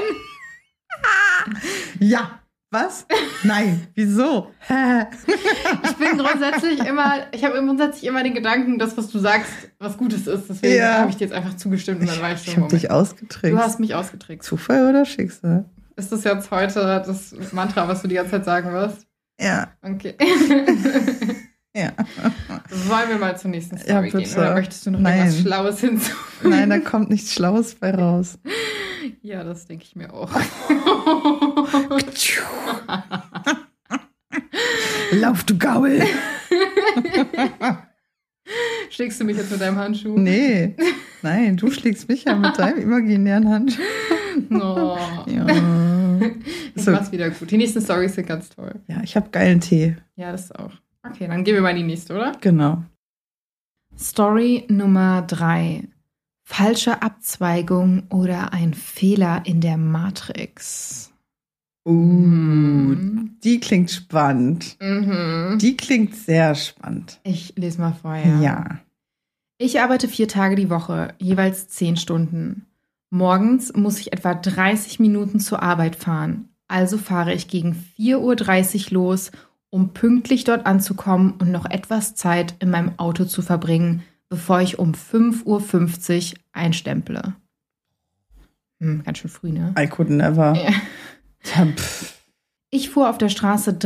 [SPEAKER 2] Ja. Was? Nein. Wieso?
[SPEAKER 1] Ich habe grundsätzlich immer den Gedanken, dass was du sagst, was Gutes ist. Deswegen habe ich dir jetzt einfach zugestimmt und dann war ich schon.
[SPEAKER 2] Ich habe dich ausgetrickst.
[SPEAKER 1] Du hast mich ausgetrickst.
[SPEAKER 2] Zufall oder Schicksal?
[SPEAKER 1] Ist das jetzt heute das Mantra, was du die ganze Zeit sagen wirst?
[SPEAKER 2] Ja.
[SPEAKER 1] Okay.
[SPEAKER 2] Ja.
[SPEAKER 1] Wollen wir mal zur nächsten Story gehen? Oder möchtest du noch etwas Schlaues hinzufügen?
[SPEAKER 2] Nein, da kommt nichts Schlaues bei raus.
[SPEAKER 1] Ja, das denke ich mir auch.
[SPEAKER 2] Lauf, du Gaul!
[SPEAKER 1] Schlägst du mich jetzt mit deinem Handschuh?
[SPEAKER 2] Nee, nein, du schlägst mich ja mit deinem imaginären Handschuh.
[SPEAKER 1] Oh.
[SPEAKER 2] Ja.
[SPEAKER 1] Ich mach's wieder gut. Die nächsten Storys sind ganz toll.
[SPEAKER 2] Ja, ich habe geilen Tee.
[SPEAKER 1] Ja, das auch. Okay, dann gehen wir mal in die nächste, oder?
[SPEAKER 2] Genau.
[SPEAKER 1] Story Nummer 3. Falsche Abzweigung oder ein Fehler in der Matrix.
[SPEAKER 2] Die klingt spannend.
[SPEAKER 1] Mhm.
[SPEAKER 2] Die klingt sehr spannend.
[SPEAKER 1] Ich lese mal vor, ja.
[SPEAKER 2] Ja.
[SPEAKER 1] Ich arbeite 4 Tage die Woche, jeweils 10 Stunden. Morgens muss ich etwa 30 Minuten zur Arbeit fahren. Also fahre ich gegen 4:30 Uhr los, um pünktlich dort anzukommen und noch etwas Zeit in meinem Auto zu verbringen, bevor ich um 5:50 Uhr einstemple. Ganz schön früh, ne?
[SPEAKER 2] I could never.
[SPEAKER 1] Ja. Ich fuhr auf der Straße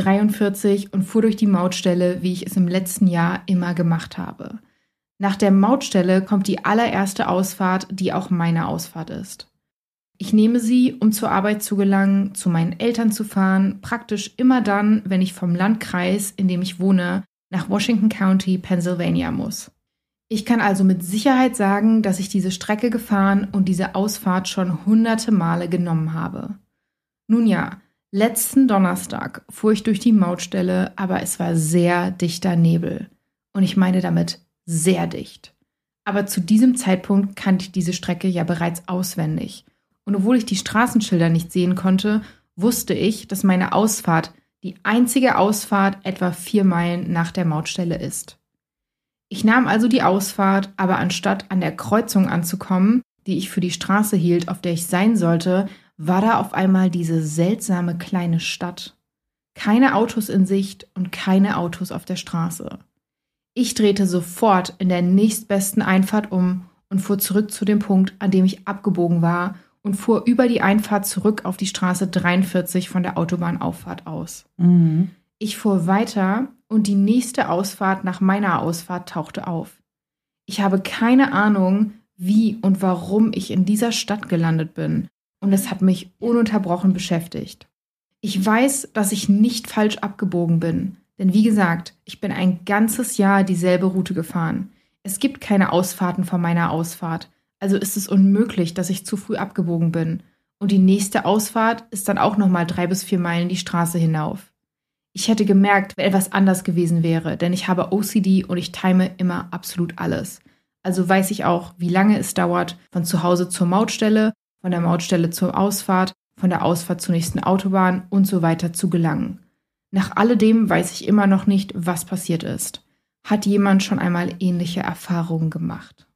[SPEAKER 1] 43 und fuhr durch die Mautstelle, wie ich es im letzten Jahr immer gemacht habe. Nach der Mautstelle kommt die allererste Ausfahrt, die auch meine Ausfahrt ist. Ich nehme sie, um zur Arbeit zu gelangen, zu meinen Eltern zu fahren, praktisch immer dann, wenn ich vom Landkreis, in dem ich wohne, nach Washington County, Pennsylvania muss. Ich kann also mit Sicherheit sagen, dass ich diese Strecke gefahren und diese Ausfahrt schon hunderte Male genommen habe. Nun ja, letzten Donnerstag fuhr ich durch die Mautstelle, aber es war sehr dichter Nebel. Und ich meine damit sehr dicht. Aber zu diesem Zeitpunkt kannte ich diese Strecke ja bereits auswendig. Und obwohl ich die Straßenschilder nicht sehen konnte, wusste ich, dass meine Ausfahrt die einzige Ausfahrt etwa 4 Meilen nach der Mautstelle ist. Ich nahm also die Ausfahrt, aber anstatt an der Kreuzung anzukommen, die ich für die Straße hielt, auf der ich sein sollte, war da auf einmal diese seltsame kleine Stadt. Keine Autos in Sicht und keine Autos auf der Straße. Ich drehte sofort in der nächstbesten Einfahrt um und fuhr zurück zu dem Punkt, an dem ich abgebogen war und fuhr über die Einfahrt zurück auf die Straße 43 von der Autobahnauffahrt aus.
[SPEAKER 2] Mhm.
[SPEAKER 1] Ich fuhr weiter und die nächste Ausfahrt nach meiner Ausfahrt tauchte auf. Ich habe keine Ahnung, wie und warum ich in dieser Stadt gelandet bin. Und es hat mich ununterbrochen beschäftigt. Ich weiß, dass ich nicht falsch abgebogen bin. Denn wie gesagt, ich bin ein ganzes Jahr dieselbe Route gefahren. Es gibt keine Ausfahrten von meiner Ausfahrt. Also ist es unmöglich, dass ich zu früh abgebogen bin. Und die nächste Ausfahrt ist dann auch nochmal 3 bis 4 Meilen die Straße hinauf. Ich hätte gemerkt, wenn etwas anders gewesen wäre, denn ich habe OCD und ich time immer absolut alles. Also weiß ich auch, wie lange es dauert, von zu Hause zur Mautstelle, von der Mautstelle zur Ausfahrt, von der Ausfahrt zur nächsten Autobahn und so weiter zu gelangen. Nach alledem weiß ich immer noch nicht, was passiert ist. Hat jemand schon einmal ähnliche Erfahrungen gemacht?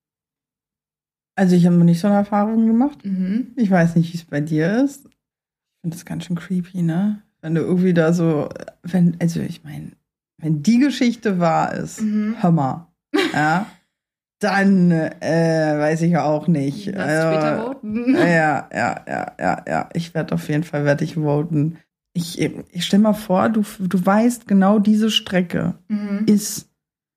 [SPEAKER 2] Also ich habe noch nicht so eine Erfahrung gemacht.
[SPEAKER 1] Mhm.
[SPEAKER 2] Ich weiß nicht, wie es bei dir ist. Ich finde das ganz schön creepy, ne? Wenn du irgendwie da so, wenn die Geschichte wahr ist, hör mal, ja, Dann weiß ich auch nicht.
[SPEAKER 1] Später voten.
[SPEAKER 2] Ja. Ich werde auf jeden Fall voten. Ich stell mal vor, du weißt, genau diese Strecke ist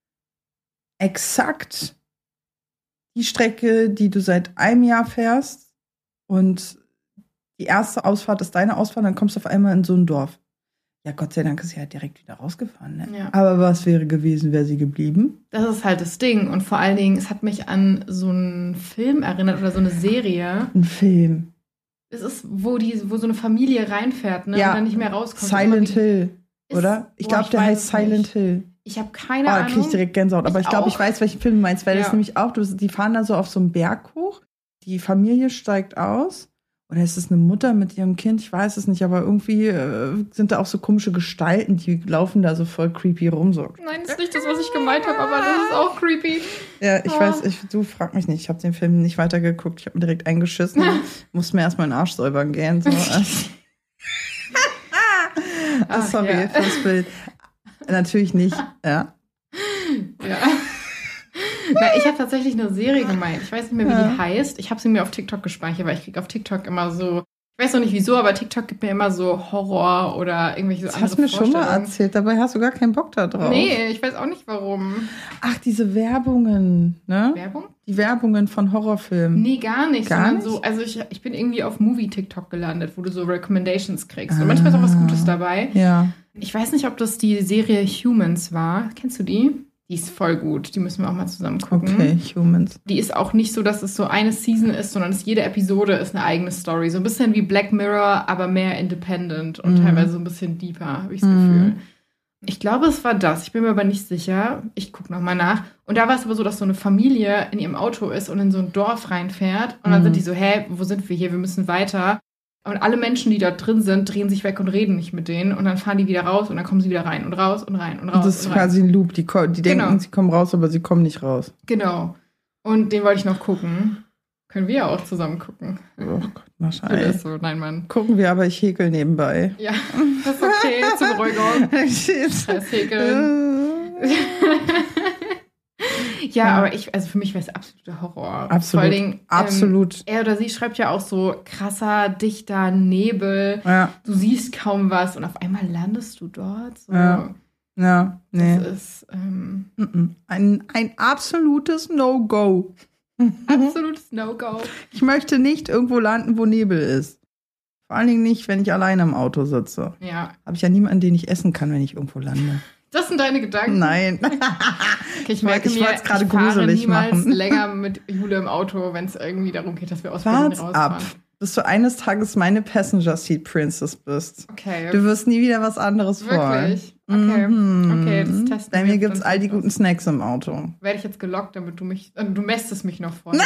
[SPEAKER 2] exakt die Strecke, die du seit einem Jahr fährst und die erste Ausfahrt ist deine Ausfahrt, dann kommst du auf einmal in so ein Dorf. Ja, Gott sei Dank ist sie halt direkt wieder rausgefahren. Ne? Ja. Aber was wäre gewesen, wäre sie geblieben?
[SPEAKER 1] Das ist halt das Ding. Und vor allen Dingen, es hat mich an so einen Film erinnert oder so eine Serie.
[SPEAKER 2] Ein Film.
[SPEAKER 1] Es ist, wo so eine Familie reinfährt, ne?
[SPEAKER 2] Ja.
[SPEAKER 1] Und dann nicht mehr rauskommt.
[SPEAKER 2] Silent Hill, oder? Ich glaube, der heißt Silent Hill.
[SPEAKER 1] Ich habe keine Ahnung.
[SPEAKER 2] Da kriege ich direkt Gänsehaut. Aber ich glaube, ich weiß, welchen Film du meinst. Weil das nämlich auch, die fahren da so auf so einen Berg hoch. Die Familie steigt aus. Oder ist es eine Mutter mit ihrem Kind? Ich weiß es nicht, aber irgendwie sind da auch so komische Gestalten, die laufen da so voll creepy rum. So.
[SPEAKER 1] Nein, das ist nicht das, was ich gemeint habe, aber das ist auch creepy.
[SPEAKER 2] Ja, ich weiß, du frag mich nicht. Ich habe den Film nicht weitergeguckt. Ich habe mir direkt eingeschissen. Musste mir erstmal den Arsch säubern gehen. So. Sorry fürs Bild. Natürlich nicht, ja.
[SPEAKER 1] Ja. Na, ich habe tatsächlich eine Serie gemeint. Ich weiß nicht mehr, wie die heißt. Ich habe sie mir auf TikTok gespeichert, weil ich kriege auf TikTok immer so, ich weiß noch nicht wieso, aber TikTok gibt mir immer so Horror oder irgendwelche so andere
[SPEAKER 2] Vorstellungen. Das hast du mir schon mal erzählt, dabei hast du gar keinen Bock da drauf.
[SPEAKER 1] Nee, ich weiß auch nicht warum.
[SPEAKER 2] Ach, diese Werbungen, ne?
[SPEAKER 1] Werbung?
[SPEAKER 2] Die Werbungen von Horrorfilmen.
[SPEAKER 1] Nee, gar nicht.
[SPEAKER 2] Gar nicht?
[SPEAKER 1] So, also ich bin irgendwie auf Movie-TikTok gelandet, wo du so Recommendations kriegst. Und manchmal ist auch was Gutes dabei.
[SPEAKER 2] Ja.
[SPEAKER 1] Ich weiß nicht, ob das die Serie Humans war. Kennst du die? Die ist voll gut. Die müssen wir auch mal zusammen gucken.
[SPEAKER 2] Okay, Humans.
[SPEAKER 1] Die ist auch nicht so, dass es so eine Season ist, sondern dass jede Episode ist eine eigene Story. So ein bisschen wie Black Mirror, aber mehr independent und teilweise so ein bisschen deeper, habe ich das Gefühl. Ich glaube, es war das. Ich bin mir aber nicht sicher. Ich gucke nochmal nach. Und da war es aber so, dass so eine Familie in ihrem Auto ist und in so ein Dorf reinfährt. Und dann sind die so, wo sind wir hier? Wir müssen weiter. Und alle Menschen, die da drin sind, drehen sich weg und reden nicht mit denen. Und dann fahren die wieder raus und dann kommen sie wieder rein und raus und rein und raus.
[SPEAKER 2] Das ist quasi ein Loop. Die denken, sie kommen raus, aber sie kommen nicht raus.
[SPEAKER 1] Genau. Und den wollte ich noch gucken. Können wir ja auch zusammen gucken.
[SPEAKER 2] Oh Gott, wahrscheinlich.
[SPEAKER 1] So, nein, Mann.
[SPEAKER 2] Gucken wir, aber ich häkel nebenbei.
[SPEAKER 1] Ja, das ist okay. Zur Beruhigung. Scheiß Häkeln. Ja, aber für mich wäre es absoluter Horror.
[SPEAKER 2] Absolut.
[SPEAKER 1] Vor allen Dingen,
[SPEAKER 2] absolut.
[SPEAKER 1] Er oder sie schreibt ja auch so krasser, dichter Nebel.
[SPEAKER 2] Ja.
[SPEAKER 1] Du siehst kaum was und auf einmal landest du dort. So.
[SPEAKER 2] Ja, nee.
[SPEAKER 1] Das ist
[SPEAKER 2] ein absolutes No-Go.
[SPEAKER 1] Absolutes No-Go.
[SPEAKER 2] Ich möchte nicht irgendwo landen, wo Nebel ist. Vor allen Dingen nicht, wenn ich alleine im Auto sitze.
[SPEAKER 1] Ja.
[SPEAKER 2] Habe ich ja niemanden, den ich essen kann, wenn ich irgendwo lande.
[SPEAKER 1] Das sind deine Gedanken?
[SPEAKER 2] Nein.
[SPEAKER 1] Okay, ich merke mir, ich fahre niemals länger mit Jule im Auto, wenn es irgendwie darum geht, dass wir aus Berlin rausfahren.
[SPEAKER 2] Ab, bis du eines Tages meine Passenger Seat Princess bist.
[SPEAKER 1] Okay.
[SPEAKER 2] Du wirst nie wieder was anderes wollen.
[SPEAKER 1] Wirklich? Okay, das testen wir.
[SPEAKER 2] Bei mir gibt es all die guten Snacks im Auto.
[SPEAKER 1] Werde ich jetzt gelockt, damit du mästest mich noch vorne.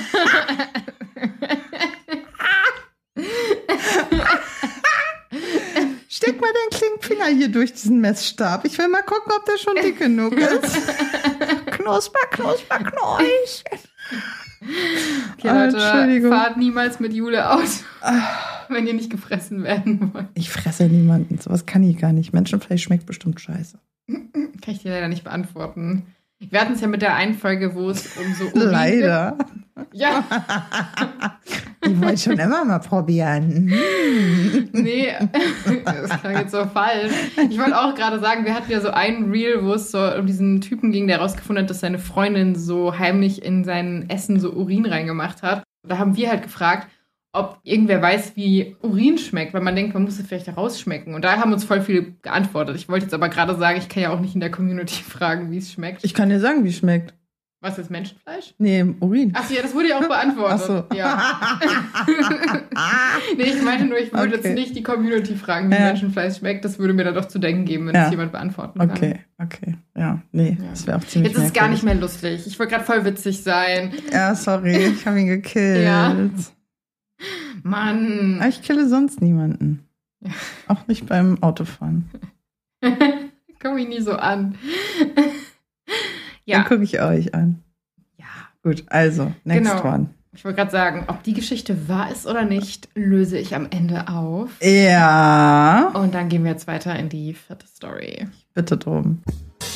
[SPEAKER 2] Steck mal deinen Klingfinger hier durch diesen Messstab. Ich will mal gucken, ob der schon dick genug ist. Knusper, knusper, knurch.
[SPEAKER 1] Okay, Leute, fahrt niemals mit Jule aus, wenn ihr nicht gefressen werden wollt.
[SPEAKER 2] Ich fresse niemanden. Sowas kann ich gar nicht. Menschenfleisch schmeckt bestimmt scheiße.
[SPEAKER 1] Kann ich dir leider nicht beantworten. Wir hatten es ja mit der einen Folge, wo es um so Urin
[SPEAKER 2] leider.
[SPEAKER 1] Ja.
[SPEAKER 2] Ich wollte schon immer mal probieren.
[SPEAKER 1] Nee, das klang jetzt so falsch. Ich wollte auch gerade sagen, wir hatten ja so einen Reel, wo es so um diesen Typen ging, der herausgefunden hat, dass seine Freundin so heimlich in sein Essen so Urin reingemacht hat. Da haben wir halt gefragt, ob irgendwer weiß, wie Urin schmeckt, weil man denkt, man muss es vielleicht herausschmecken. Und da haben uns voll viele geantwortet. Ich wollte jetzt aber gerade sagen, ich kann ja auch nicht in der Community fragen, wie es schmeckt.
[SPEAKER 2] Ich kann dir sagen, wie es schmeckt.
[SPEAKER 1] Was ist Menschenfleisch?
[SPEAKER 2] Nee, Urin.
[SPEAKER 1] Ach ja, das wurde ja auch beantwortet.
[SPEAKER 2] Ach so.
[SPEAKER 1] Ja. Nee, ich meinte nur, ich würde jetzt nicht die Community fragen, wie Menschenfleisch schmeckt. Das würde mir dann doch zu denken geben, wenn es jemand beantworten kann.
[SPEAKER 2] Okay. Ja, nee, das wäre auch ziemlich
[SPEAKER 1] Jetzt ist es gar nicht mehr lustig. Ich wollte gerade voll witzig sein.
[SPEAKER 2] Ja, sorry, ich habe ihn gekillt.
[SPEAKER 1] Ja. Mann.
[SPEAKER 2] Aber ich kille sonst niemanden. Ja. Auch nicht beim Autofahren.
[SPEAKER 1] Komm ich nie so an.
[SPEAKER 2] Ja. Dann gucke ich euch an.
[SPEAKER 1] Ja.
[SPEAKER 2] Gut, also, next one.
[SPEAKER 1] Ich wollte gerade sagen, ob die Geschichte wahr ist oder nicht, löse ich am Ende auf.
[SPEAKER 2] Ja.
[SPEAKER 1] Und dann gehen wir jetzt weiter in die 4. Story.
[SPEAKER 2] Bitte drum.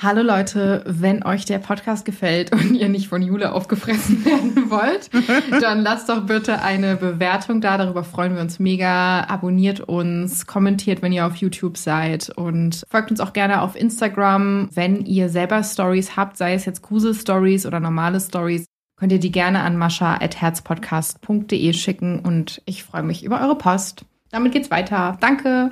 [SPEAKER 1] Hallo Leute, wenn euch der Podcast gefällt und ihr nicht von Jule aufgefressen werden wollt, dann lasst doch bitte eine Bewertung da. Darüber freuen wir uns mega. Abonniert uns, kommentiert, wenn ihr auf YouTube seid und folgt uns auch gerne auf Instagram. Wenn ihr selber Stories habt, sei es jetzt Grusel-Stories oder normale Stories, könnt ihr die gerne an mascha@herzpodcast.de schicken und ich freue mich über eure Post. Damit geht's weiter. Danke.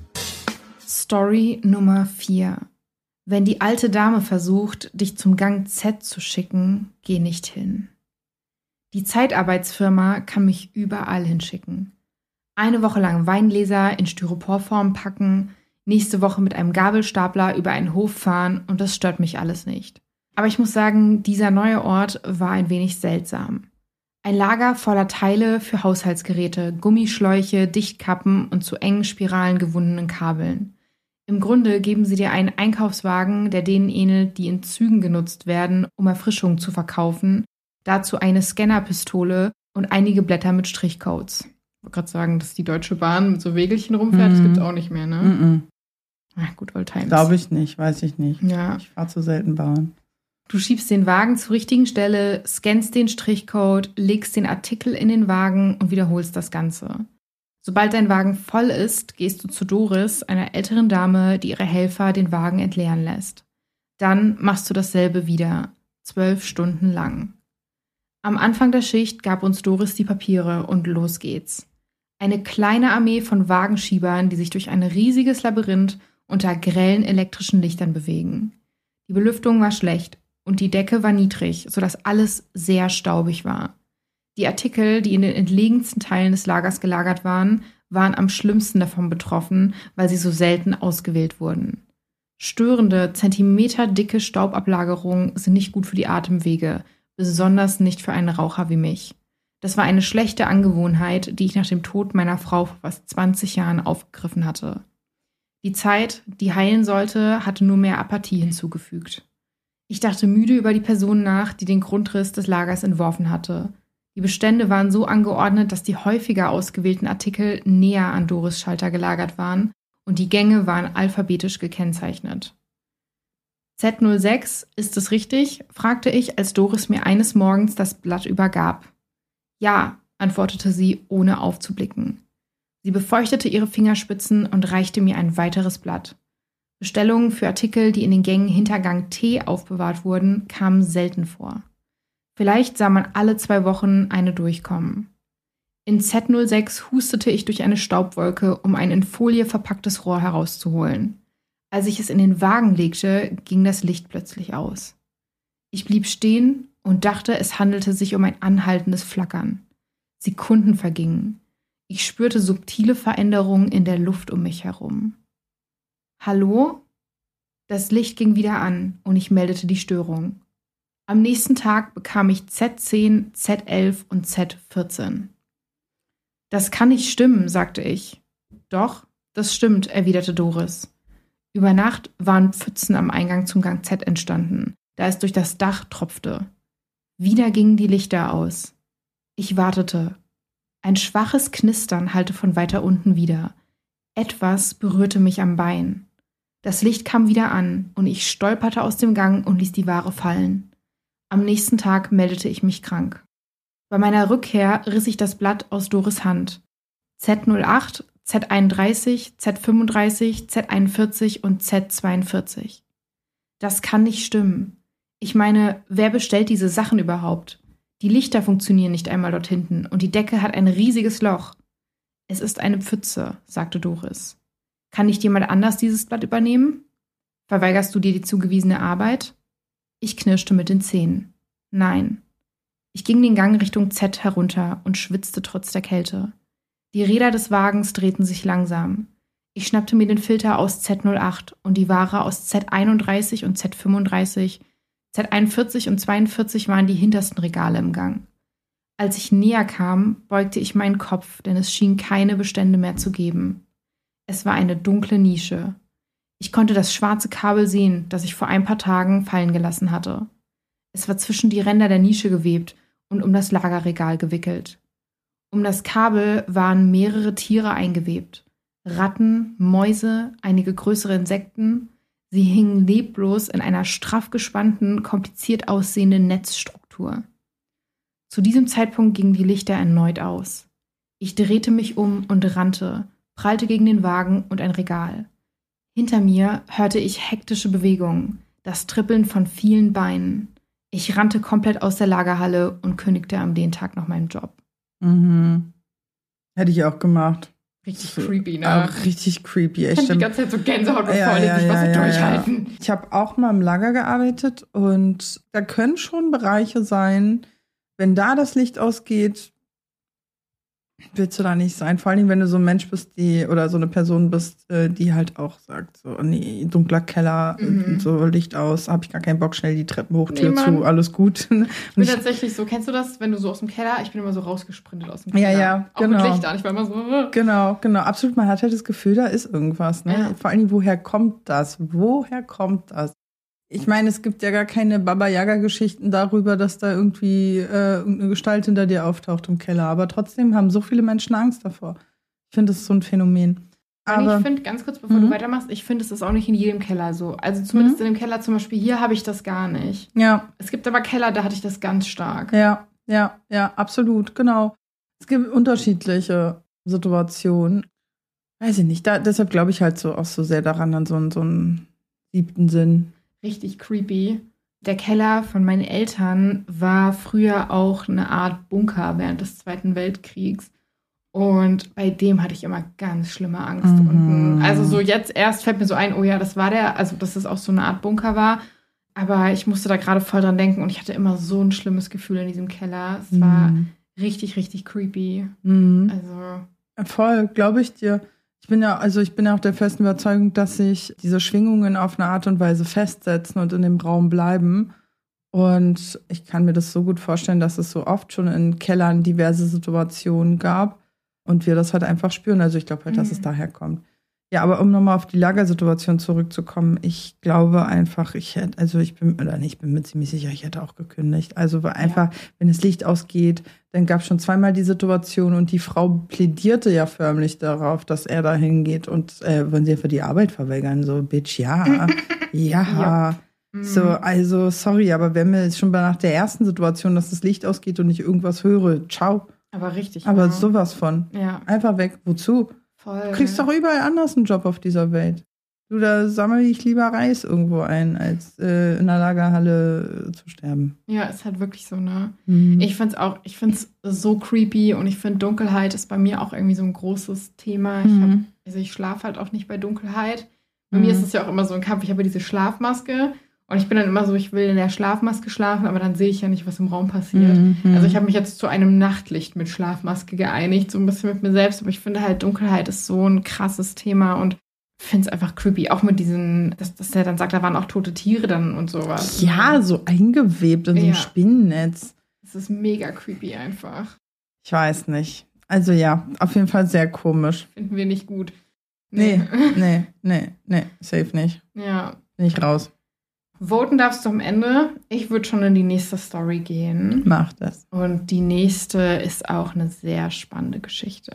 [SPEAKER 1] Story Nummer 4. Wenn die alte Dame versucht, dich zum Gang Z zu schicken, geh nicht hin. Die Zeitarbeitsfirma kann mich überall hinschicken. Eine Woche lang Weingläser in Styroporform packen, nächste Woche mit einem Gabelstapler über einen Hof fahren und das stört mich alles nicht. Aber ich muss sagen, dieser neue Ort war ein wenig seltsam. Ein Lager voller Teile für Haushaltsgeräte, Gummischläuche, Dichtkappen und zu engen Spiralen gewundenen Kabeln. Im Grunde geben sie dir einen Einkaufswagen, der denen ähnelt, die in Zügen genutzt werden, um Erfrischung zu verkaufen, dazu eine Scannerpistole und einige Blätter mit Strichcodes. Ich wollte gerade sagen, dass die Deutsche Bahn mit so Wägelchen rumfährt, das gibt es auch nicht mehr, ne? Ach, gut, old times.
[SPEAKER 2] Glaube ich nicht, weiß ich nicht.
[SPEAKER 1] Ja.
[SPEAKER 2] Ich fahre zu selten Bahn.
[SPEAKER 1] Du schiebst den Wagen zur richtigen Stelle, scannst den Strichcode, legst den Artikel in den Wagen und wiederholst das Ganze. Sobald dein Wagen voll ist, gehst du zu Doris, einer älteren Dame, die ihre Helfer den Wagen entleeren lässt. Dann machst du dasselbe wieder, 12 Stunden lang. Am Anfang der Schicht gab uns Doris die Papiere und los geht's. Eine kleine Armee von Wagenschiebern, die sich durch ein riesiges Labyrinth unter grellen elektrischen Lichtern bewegen. Die Belüftung war schlecht und die Decke war niedrig, sodass alles sehr staubig war. Die Artikel, die in den entlegensten Teilen des Lagers gelagert waren, waren am schlimmsten davon betroffen, weil sie so selten ausgewählt wurden. Störende, zentimeterdicke Staubablagerungen sind nicht gut für die Atemwege, besonders nicht für einen Raucher wie mich. Das war eine schlechte Angewohnheit, die ich nach dem Tod meiner Frau vor fast 20 Jahren aufgegriffen hatte. Die Zeit, die heilen sollte, hatte nur mehr Apathie hinzugefügt. Ich dachte müde über die Person nach, die den Grundriss des Lagers entworfen hatte. Die Bestände waren so angeordnet, dass die häufiger ausgewählten Artikel näher an Doris' Schalter gelagert waren und die Gänge waren alphabetisch gekennzeichnet. Z06, ist es richtig? Fragte ich, als Doris mir eines Morgens das Blatt übergab. Ja, antwortete sie, ohne aufzublicken. Sie befeuchtete ihre Fingerspitzen und reichte mir ein weiteres Blatt. Bestellungen für Artikel, die in den Gängen hinter Gang T aufbewahrt wurden, kamen selten vor. Vielleicht sah man alle 2 Wochen eine durchkommen. In Z06 hustete ich durch eine Staubwolke, um ein in Folie verpacktes Rohr herauszuholen. Als ich es in den Wagen legte, ging das Licht plötzlich aus. Ich blieb stehen und dachte, es handelte sich um ein anhaltendes Flackern. Sekunden vergingen. Ich spürte subtile Veränderungen in der Luft um mich herum. Hallo? Das Licht ging wieder an und ich meldete die Störung. Am nächsten Tag bekam ich Z10, Z11 und Z14. Das kann nicht stimmen, sagte ich. Doch, das stimmt, erwiderte Doris. Über Nacht waren Pfützen am Eingang zum Gang Z entstanden, da es durch das Dach tropfte. Wieder gingen die Lichter aus. Ich wartete. Ein schwaches Knistern hallte von weiter unten wieder. Etwas berührte mich am Bein. Das Licht kam wieder an und ich stolperte aus dem Gang und ließ die Ware fallen. Am nächsten Tag meldete ich mich krank. Bei meiner Rückkehr riss ich das Blatt aus Doris' Hand. Z08, Z31, Z35, Z41 und Z42. Das kann nicht stimmen. Ich meine, wer bestellt diese Sachen überhaupt? Die Lichter funktionieren nicht einmal dort hinten und die Decke hat ein riesiges Loch. Es ist eine Pfütze, sagte Doris. Kann nicht jemand anders dieses Blatt übernehmen? Verweigerst du dir die zugewiesene Arbeit? Ich knirschte mit den Zähnen. Nein. Ich ging den Gang Richtung Z herunter und schwitzte trotz der Kälte. Die Räder des Wagens drehten sich langsam. Ich schnappte mir den Filter aus Z08 und die Ware aus Z31 und Z35. Z41 und 42 waren die hintersten Regale im Gang. Als ich näher kam, beugte ich meinen Kopf, denn es schien keine Bestände mehr zu geben. Es war eine dunkle Nische. Ich konnte das schwarze Kabel sehen, das ich vor ein paar Tagen fallen gelassen hatte. Es war zwischen die Ränder der Nische gewebt und um das Lagerregal gewickelt. Um das Kabel waren mehrere Tiere eingewebt. Ratten, Mäuse, einige größere Insekten, Sie hingen leblos in einer straff gespannten, kompliziert aussehenden Netzstruktur. Zu diesem Zeitpunkt gingen die Lichter erneut aus. Ich drehte mich um und rannte, prallte gegen den Wagen und ein Regal. Hinter mir hörte ich hektische Bewegungen, das Trippeln von vielen Beinen. Ich rannte komplett aus der Lagerhalle und kündigte am den Tag noch meinen Job.
[SPEAKER 2] Mhm. Hätte ich auch gemacht.
[SPEAKER 1] Richtig creepy, ne?
[SPEAKER 2] Auch richtig creepy.
[SPEAKER 1] Ich hatte die ganze Zeit so Gänsehaut und durchhalten.
[SPEAKER 2] Ich habe auch mal im Lager gearbeitet und da können schon Bereiche sein, wenn da das Licht ausgeht, willst du da nicht sein. Vor allem, wenn du so ein Mensch bist, oder so eine Person bist, die halt auch sagt, so, nee, dunkler Keller, so Licht aus, habe ich gar keinen Bock, schnell die Treppen hoch, Tür zu, alles gut.
[SPEAKER 1] Ich bin tatsächlich so, kennst du das, wenn du so aus dem Keller, ich bin immer so rausgesprintet aus dem Keller.
[SPEAKER 2] Ja,
[SPEAKER 1] auch genau. Mit Licht an, ich war immer so.
[SPEAKER 2] Genau, absolut, man hat halt das Gefühl, da ist irgendwas, ne? Ja. Vor allem, woher kommt das? Ich meine, es gibt ja gar keine Baba-Yaga-Geschichten darüber, dass da irgendwie irgendeine Gestalt hinter dir auftaucht im Keller. Aber trotzdem haben so viele Menschen Angst davor. Ich finde, das ist so ein Phänomen.
[SPEAKER 1] Aber ich finde, ganz kurz, bevor du weitermachst, ich finde, es ist auch nicht in jedem Keller so. Also zumindest in dem Keller zum Beispiel hier habe ich das gar nicht.
[SPEAKER 2] Ja.
[SPEAKER 1] Es gibt aber Keller, da hatte ich das ganz stark.
[SPEAKER 2] Ja, absolut, genau. Es gibt unterschiedliche Situationen. Weiß ich nicht, deshalb glaube ich halt so auch so sehr daran, an so einen 7. Sinn.
[SPEAKER 1] Richtig creepy. Der Keller von meinen Eltern war früher auch eine Art Bunker während des Zweiten Weltkriegs. Und bei dem hatte ich immer ganz schlimme Angst unten. Also so jetzt erst fällt mir so ein, oh ja, das war dass das auch so eine Art Bunker war. Aber ich musste da gerade voll dran denken und ich hatte immer so ein schlimmes Gefühl in diesem Keller. Es war richtig, richtig creepy. Also
[SPEAKER 2] voll, glaube ich dir. Ich bin ja auch der festen Überzeugung, dass sich diese Schwingungen auf eine Art und Weise festsetzen und in dem Raum bleiben. Und ich kann mir das so gut vorstellen, dass es so oft schon in Kellern diverse Situationen gab und wir das halt einfach spüren. Also ich glaube halt, dass es daher kommt. Ja, aber um nochmal auf die Lagersituation zurückzukommen, ich glaube einfach, ich bin mir ziemlich sicher, ich hätte auch gekündigt. Also einfach, wenn das Licht ausgeht, dann gab es schon zweimal die Situation und die Frau plädierte ja förmlich darauf, dass er da hingeht und wollen sie einfach die Arbeit verweigern. So, Bitch, ja. So, also, sorry, aber wenn mir schon nach der ersten Situation, dass das Licht ausgeht und ich irgendwas höre, ciao.
[SPEAKER 1] Aber richtig.
[SPEAKER 2] Aber sowas von.
[SPEAKER 1] Ja.
[SPEAKER 2] Einfach weg. Wozu?
[SPEAKER 1] Voll.
[SPEAKER 2] Du kriegst doch überall anders einen Job auf dieser Welt. Du, da sammle ich lieber Reis irgendwo ein, als in einer Lagerhalle zu sterben.
[SPEAKER 1] Ja, ist halt wirklich so, ne? Ich find's so creepy und ich finde, Dunkelheit ist bei mir auch irgendwie so ein großes Thema. Ich schlafe halt auch nicht bei Dunkelheit. Bei mir ist es ja auch immer so ein Kampf. Ich habe diese Schlafmaske und ich bin dann immer so, ich will in der Schlafmaske schlafen, aber dann sehe ich ja nicht, was im Raum passiert. Also ich habe mich jetzt zu einem Nachtlicht mit Schlafmaske geeinigt, so ein bisschen mit mir selbst. Aber ich finde halt, Dunkelheit ist so ein krasses Thema und finde es einfach creepy. Auch mit diesen, dass er dann sagt, da waren auch tote Tiere dann und sowas.
[SPEAKER 2] Ja, so eingewebt in so einem Spinnennetz.
[SPEAKER 1] Das ist mega creepy einfach.
[SPEAKER 2] Ich weiß nicht. Also ja, auf jeden Fall sehr komisch.
[SPEAKER 1] Finden wir nicht gut.
[SPEAKER 2] Nee, safe nicht.
[SPEAKER 1] Ja.
[SPEAKER 2] Bin ich raus.
[SPEAKER 1] Voten darfst du am Ende. Ich würde schon in die nächste Story gehen.
[SPEAKER 2] Mach das.
[SPEAKER 1] Und die nächste ist auch eine sehr spannende Geschichte.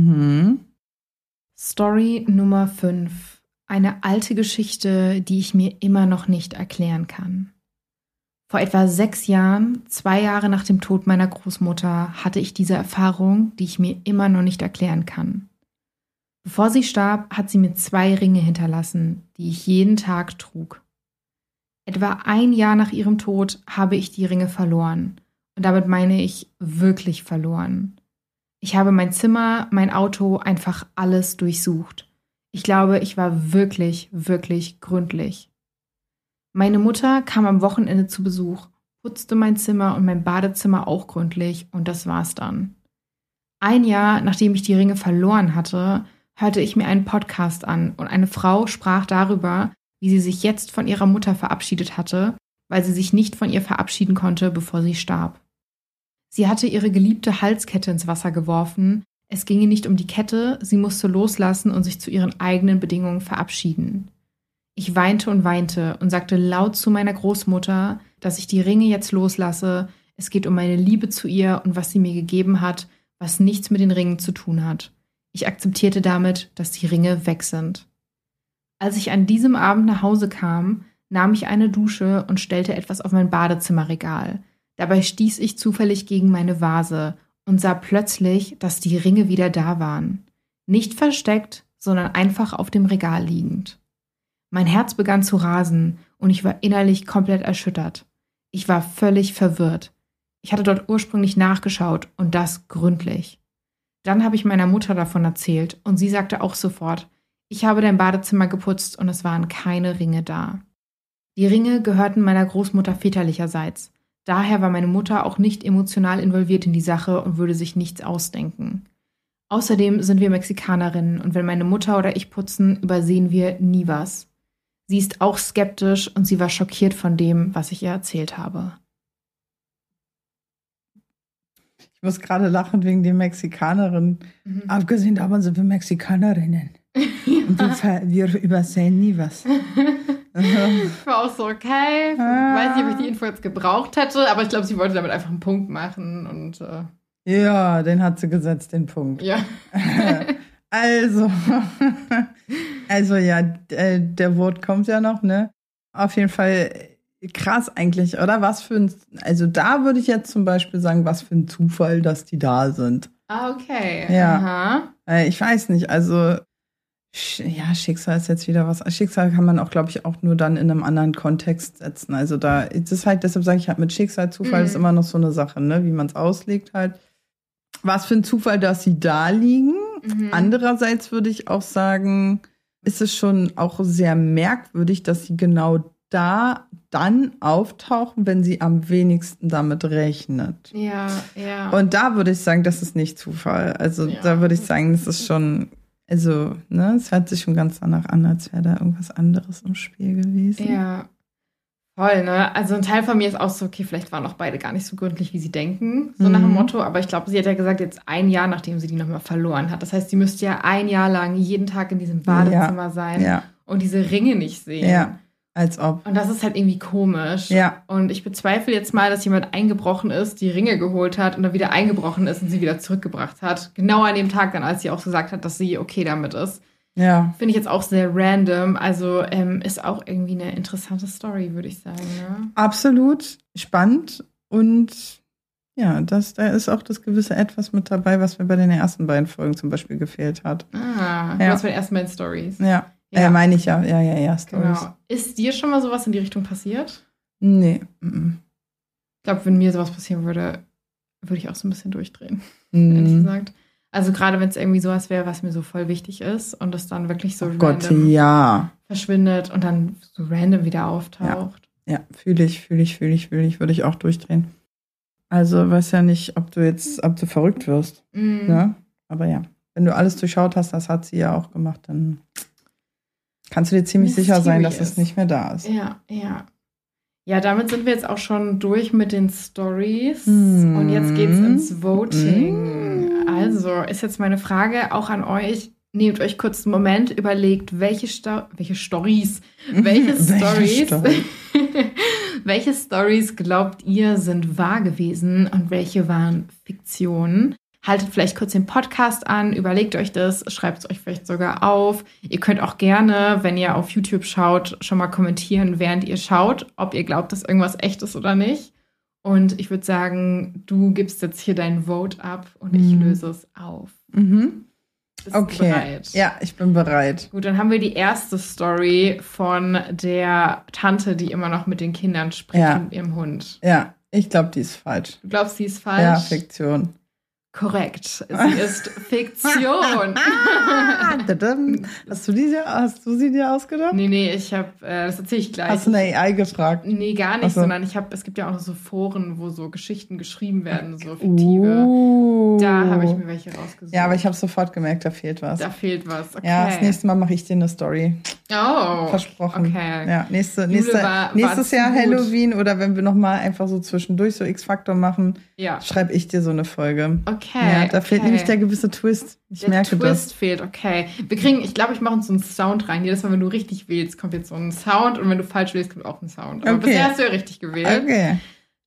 [SPEAKER 1] Story Nummer 5. Eine alte Geschichte, die ich mir immer noch nicht erklären kann. Vor etwa 6 Jahren, 2 Jahre nach dem Tod meiner Großmutter, hatte ich diese Erfahrung, die ich mir immer noch nicht erklären kann. Bevor sie starb, hat sie mir 2 Ringe hinterlassen, die ich jeden Tag trug. Etwa 1 Jahr nach ihrem Tod habe ich die Ringe verloren. Und damit meine ich wirklich verloren. Ich habe mein Zimmer, mein Auto, einfach alles durchsucht. Ich glaube, ich war wirklich, wirklich gründlich. Meine Mutter kam am Wochenende zu Besuch, putzte mein Zimmer und mein Badezimmer auch gründlich und das war's dann. 1 Jahr, nachdem ich die Ringe verloren hatte, hörte ich mir einen Podcast an und eine Frau sprach darüber, wie sie sich jetzt von ihrer Mutter verabschiedet hatte, weil sie sich nicht von ihr verabschieden konnte, bevor sie starb. Sie hatte ihre geliebte Halskette ins Wasser geworfen. Es ginge nicht um die Kette, sie musste loslassen und sich zu ihren eigenen Bedingungen verabschieden. Ich weinte und sagte laut zu meiner Großmutter, dass ich die Ringe jetzt loslasse. Es geht um meine Liebe zu ihr und was sie mir gegeben hat, was nichts mit den Ringen zu tun hat. Ich akzeptierte damit, dass die Ringe weg sind. Als ich an diesem Abend nach Hause kam, nahm ich eine Dusche und stellte etwas auf mein Badezimmerregal. Dabei stieß ich zufällig gegen meine Vase und sah plötzlich, dass die Ringe wieder da waren. Nicht versteckt, sondern einfach auf dem Regal liegend. Mein Herz begann zu rasen und ich war innerlich komplett erschüttert. Ich war völlig verwirrt. Ich hatte dort ursprünglich nachgeschaut und das gründlich. Dann habe ich meiner Mutter davon erzählt und sie sagte auch sofort, ich habe dein Badezimmer geputzt und es waren keine Ringe da. Die Ringe gehörten meiner Großmutter väterlicherseits. Daher war meine Mutter auch nicht emotional involviert in die Sache und würde sich nichts ausdenken. Außerdem sind wir Mexikanerinnen und wenn meine Mutter oder ich putzen, übersehen wir nie was. Sie ist auch skeptisch und sie war schockiert von dem, was ich ihr erzählt habe.
[SPEAKER 2] Ich muss gerade lachen wegen den Mexikanerinnen. Abgesehen davon sind wir Mexikanerinnen. Und wir übersehen nie was.
[SPEAKER 1] Ich war auch so, okay. Ich weiß nicht, ob ich die Info jetzt gebraucht hätte, aber ich glaube, sie wollte damit einfach einen Punkt machen. Und
[SPEAKER 2] ja, den hat sie gesetzt, den Punkt.
[SPEAKER 1] Ja.
[SPEAKER 2] Also ja, der Wort kommt ja noch, ne? Auf jeden Fall krass eigentlich, oder? Also da würde ich jetzt zum Beispiel sagen, was für ein Zufall, dass die da sind.
[SPEAKER 1] Ah, okay.
[SPEAKER 2] Ja. Aha. Ich weiß nicht, also ja, Schicksal ist jetzt wieder was. Schicksal kann man auch, glaube ich, auch nur dann in einem anderen Kontext setzen. Also das ist halt, deshalb sage ich halt mit Schicksal, Zufall ist immer noch so eine Sache, ne? Wie man es auslegt halt. Was für ein Zufall, dass sie da liegen. Andererseits würde ich auch sagen, ist es schon auch sehr merkwürdig, dass sie genau da dann auftauchen, wenn sie am wenigsten damit rechnet.
[SPEAKER 1] Ja.
[SPEAKER 2] Und da würde ich sagen, das ist nicht Zufall. Also da würde ich sagen, das ist schon, also, ne, es hört sich schon ganz danach an, als wäre da irgendwas anderes im Spiel gewesen.
[SPEAKER 1] Ja. Voll, ne? Also ein Teil von mir ist auch so, okay, vielleicht waren auch beide gar nicht so gründlich, wie sie denken, so nach dem Motto. Aber ich glaube, sie hat ja gesagt, jetzt 1 Jahr, nachdem sie die nochmal verloren hat. Das heißt, sie müsste ja 1 Jahr lang jeden Tag in diesem Badezimmer sein und diese Ringe nicht sehen.
[SPEAKER 2] Ja, als ob.
[SPEAKER 1] Und das ist halt irgendwie komisch.
[SPEAKER 2] Ja.
[SPEAKER 1] Und ich bezweifle jetzt mal, dass jemand eingebrochen ist, die Ringe geholt hat und dann wieder eingebrochen ist und sie wieder zurückgebracht hat. Genau an dem Tag dann, als sie auch gesagt hat, dass sie okay damit ist.
[SPEAKER 2] Ja.
[SPEAKER 1] Finde ich jetzt auch sehr random. Also ist auch irgendwie eine interessante Story, würde ich sagen. Ne?
[SPEAKER 2] Absolut spannend. Und ja, da ist auch das gewisse Etwas mit dabei, was mir bei den ersten beiden Folgen zum Beispiel gefehlt hat.
[SPEAKER 1] Ah,
[SPEAKER 2] ja.
[SPEAKER 1] Was bei den ersten beiden Stories.
[SPEAKER 2] Ja, meine ich ja. Ja, Stories.
[SPEAKER 1] Genau. Ist dir schon mal sowas in die Richtung passiert?
[SPEAKER 2] Nee.
[SPEAKER 1] Ich glaube, wenn mir sowas passieren würde, würde ich auch so ein bisschen durchdrehen, ehrlich gesagt. Also gerade wenn es irgendwie sowas wäre, was mir so voll wichtig ist und es dann wirklich so random verschwindet und dann so random wieder auftaucht.
[SPEAKER 2] Ja, fühle ich, würde ich auch durchdrehen. Also weiß ja nicht, ob du verrückt wirst. Ne? Aber ja, wenn du alles durchschaut hast, das hat sie ja auch gemacht, dann kannst du dir ziemlich sicher sein, dass es nicht mehr da ist.
[SPEAKER 1] Ja. Ja, damit sind wir jetzt auch schon durch mit den Stories. Und jetzt geht's ins Voting. Also ist jetzt meine Frage auch an euch. Nehmt euch kurz einen Moment, überlegt, welche Stories glaubt ihr sind wahr gewesen und welche waren Fiktion? Haltet vielleicht kurz den Podcast an, überlegt euch das, schreibt es euch vielleicht sogar auf. Ihr könnt auch gerne, wenn ihr auf YouTube schaut, schon mal kommentieren, während ihr schaut, ob ihr glaubt, dass irgendwas echt ist oder nicht. Und ich würde sagen, du gibst jetzt hier dein Vote ab und ich löse es auf. Bist du bereit?
[SPEAKER 2] Ja, ich bin bereit.
[SPEAKER 1] Gut, dann haben wir die erste Story von der Tante, die immer noch mit den Kindern spricht mit ihrem Hund.
[SPEAKER 2] Ja, ich glaube, die ist falsch.
[SPEAKER 1] Du glaubst, sie ist falsch?
[SPEAKER 2] Ja, Fiktion.
[SPEAKER 1] Korrekt. Sie ist Fiktion.
[SPEAKER 2] Hast du sie dir ausgedacht?
[SPEAKER 1] Nee, ich habe, das erzähle ich gleich.
[SPEAKER 2] Hast du eine AI gefragt?
[SPEAKER 1] Nee, gar nicht, sondern es gibt ja auch noch so Foren, wo so Geschichten geschrieben werden, so fiktive. Da habe ich mir welche rausgesucht.
[SPEAKER 2] Ja, aber ich habe sofort gemerkt, da fehlt was.
[SPEAKER 1] Okay.
[SPEAKER 2] Ja, das nächste Mal mache ich dir eine Story.
[SPEAKER 1] Oh.
[SPEAKER 2] Versprochen.
[SPEAKER 1] Okay.
[SPEAKER 2] Ja, nächstes Jahr Halloween oder wenn wir nochmal einfach so zwischendurch so X-Factor machen, schreibe ich dir so eine Folge.
[SPEAKER 1] Okay.
[SPEAKER 2] Ja, da fehlt nämlich der gewisse Twist. Ich merke das. Der Twist
[SPEAKER 1] fehlt, okay. Ich glaube, ich mache uns so einen Sound rein. Jedes Mal, wenn du richtig wählst, kommt jetzt so ein Sound und wenn du falsch wählst, kommt auch ein Sound. Aber bisher hast du ja richtig gewählt.
[SPEAKER 2] Okay.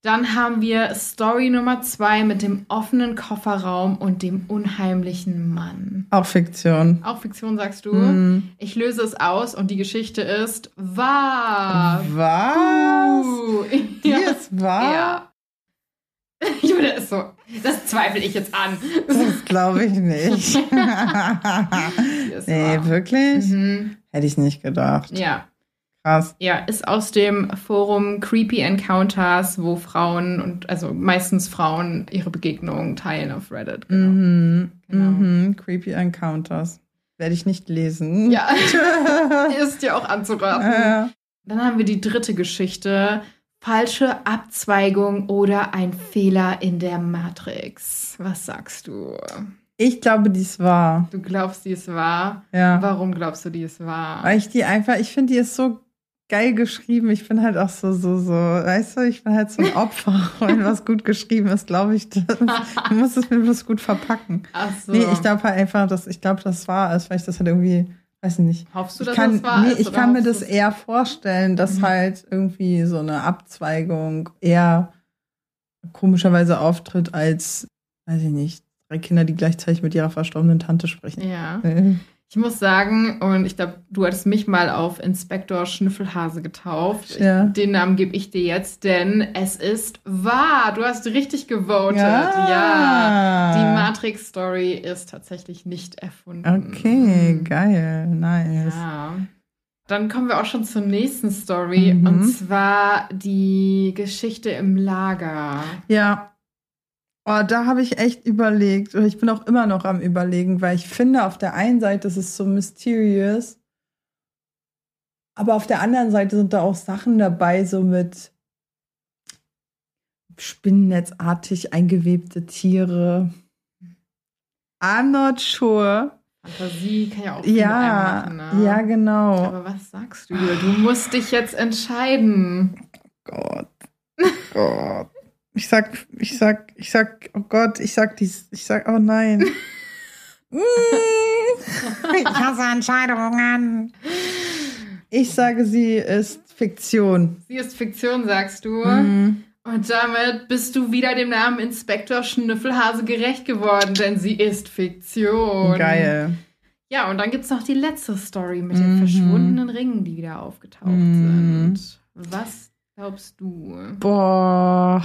[SPEAKER 1] Dann haben wir Story Nummer 2 mit dem offenen Kofferraum und dem unheimlichen Mann.
[SPEAKER 2] Auch Fiktion.
[SPEAKER 1] Auch Fiktion, sagst du? Ich löse es aus und die Geschichte ist wahr.
[SPEAKER 2] Was? Die
[SPEAKER 1] Ja.
[SPEAKER 2] ist wahr?
[SPEAKER 1] Ja. Julia ist so, das zweifle ich jetzt an.
[SPEAKER 2] Das glaube ich nicht.
[SPEAKER 1] Die ist
[SPEAKER 2] Nee,
[SPEAKER 1] wahr.
[SPEAKER 2] wirklich?
[SPEAKER 1] Mhm.
[SPEAKER 2] Hätte ich nicht gedacht.
[SPEAKER 1] Ja.
[SPEAKER 2] Krass.
[SPEAKER 1] Ja, ist aus dem Forum Creepy Encounters, wo Frauen und also meistens Frauen ihre Begegnungen teilen auf Reddit. Genau. Genau.
[SPEAKER 2] Creepy Encounters. Werde ich nicht lesen.
[SPEAKER 1] Ja, ist ja auch anzuraten. Dann haben wir die dritte Geschichte. Falsche Abzweigung oder ein Fehler in der Matrix. Was sagst du?
[SPEAKER 2] Ich glaube, die ist wahr.
[SPEAKER 1] Du glaubst, die ist wahr?
[SPEAKER 2] Ja.
[SPEAKER 1] Warum glaubst du, die ist wahr?
[SPEAKER 2] Weil ich finde, die ist so geil geschrieben. Ich bin halt auch so, weißt du, ich bin halt so ein Opfer. Wenn was gut geschrieben ist, glaube ich, du musst es mir bloß gut verpacken.
[SPEAKER 1] Ach so.
[SPEAKER 2] Nee, ich glaube halt einfach, dass das wahr ist, weil ich das halt irgendwie, weiß ich nicht.
[SPEAKER 1] Hoffst du, dass das wahr ist?
[SPEAKER 2] Ich kann mir das eher vorstellen, dass halt irgendwie so eine Abzweigung eher komischerweise auftritt als, weiß ich nicht, 3 Kinder, die gleichzeitig mit ihrer verstorbenen Tante sprechen.
[SPEAKER 1] Ja. Ich muss sagen, und ich glaube, du hattest mich mal auf Inspektor Schnüffelhase getauft.
[SPEAKER 2] Ja.
[SPEAKER 1] Den Namen gebe ich dir jetzt, denn es ist wahr. Du hast richtig gewotet.
[SPEAKER 2] Ja.
[SPEAKER 1] Ja. Die Matrix-Story ist tatsächlich nicht erfunden.
[SPEAKER 2] Okay, geil, nice.
[SPEAKER 1] Ja. Dann kommen wir auch schon zur nächsten Story. Und zwar die Geschichte im Lager.
[SPEAKER 2] Ja. Oh, da habe ich echt überlegt. Oder ich bin auch immer noch am Überlegen, weil ich finde, auf der einen Seite ist es so mysterious, aber auf der anderen Seite sind da auch Sachen dabei, so mit spinnennetzartig eingewebte Tiere. I'm not sure.
[SPEAKER 1] Fantasie kann ja auch viel mit einem machen, ne?
[SPEAKER 2] Ja, genau.
[SPEAKER 1] Aber was sagst du? Du musst dich jetzt entscheiden.
[SPEAKER 2] Gott. Gott. Ich sag, oh Gott, ich sag, oh nein. Ich hasse Entscheidungen. Ich sage, sie ist Fiktion.
[SPEAKER 1] Sie ist Fiktion, sagst du. Und damit bist du wieder dem Namen Inspektor Schnüffelhase gerecht geworden, denn sie ist Fiktion.
[SPEAKER 2] Geil.
[SPEAKER 1] Ja, und dann gibt's noch die letzte Story mit den verschwundenen Ringen, die wieder aufgetaucht sind. Was glaubst du?
[SPEAKER 2] Boah.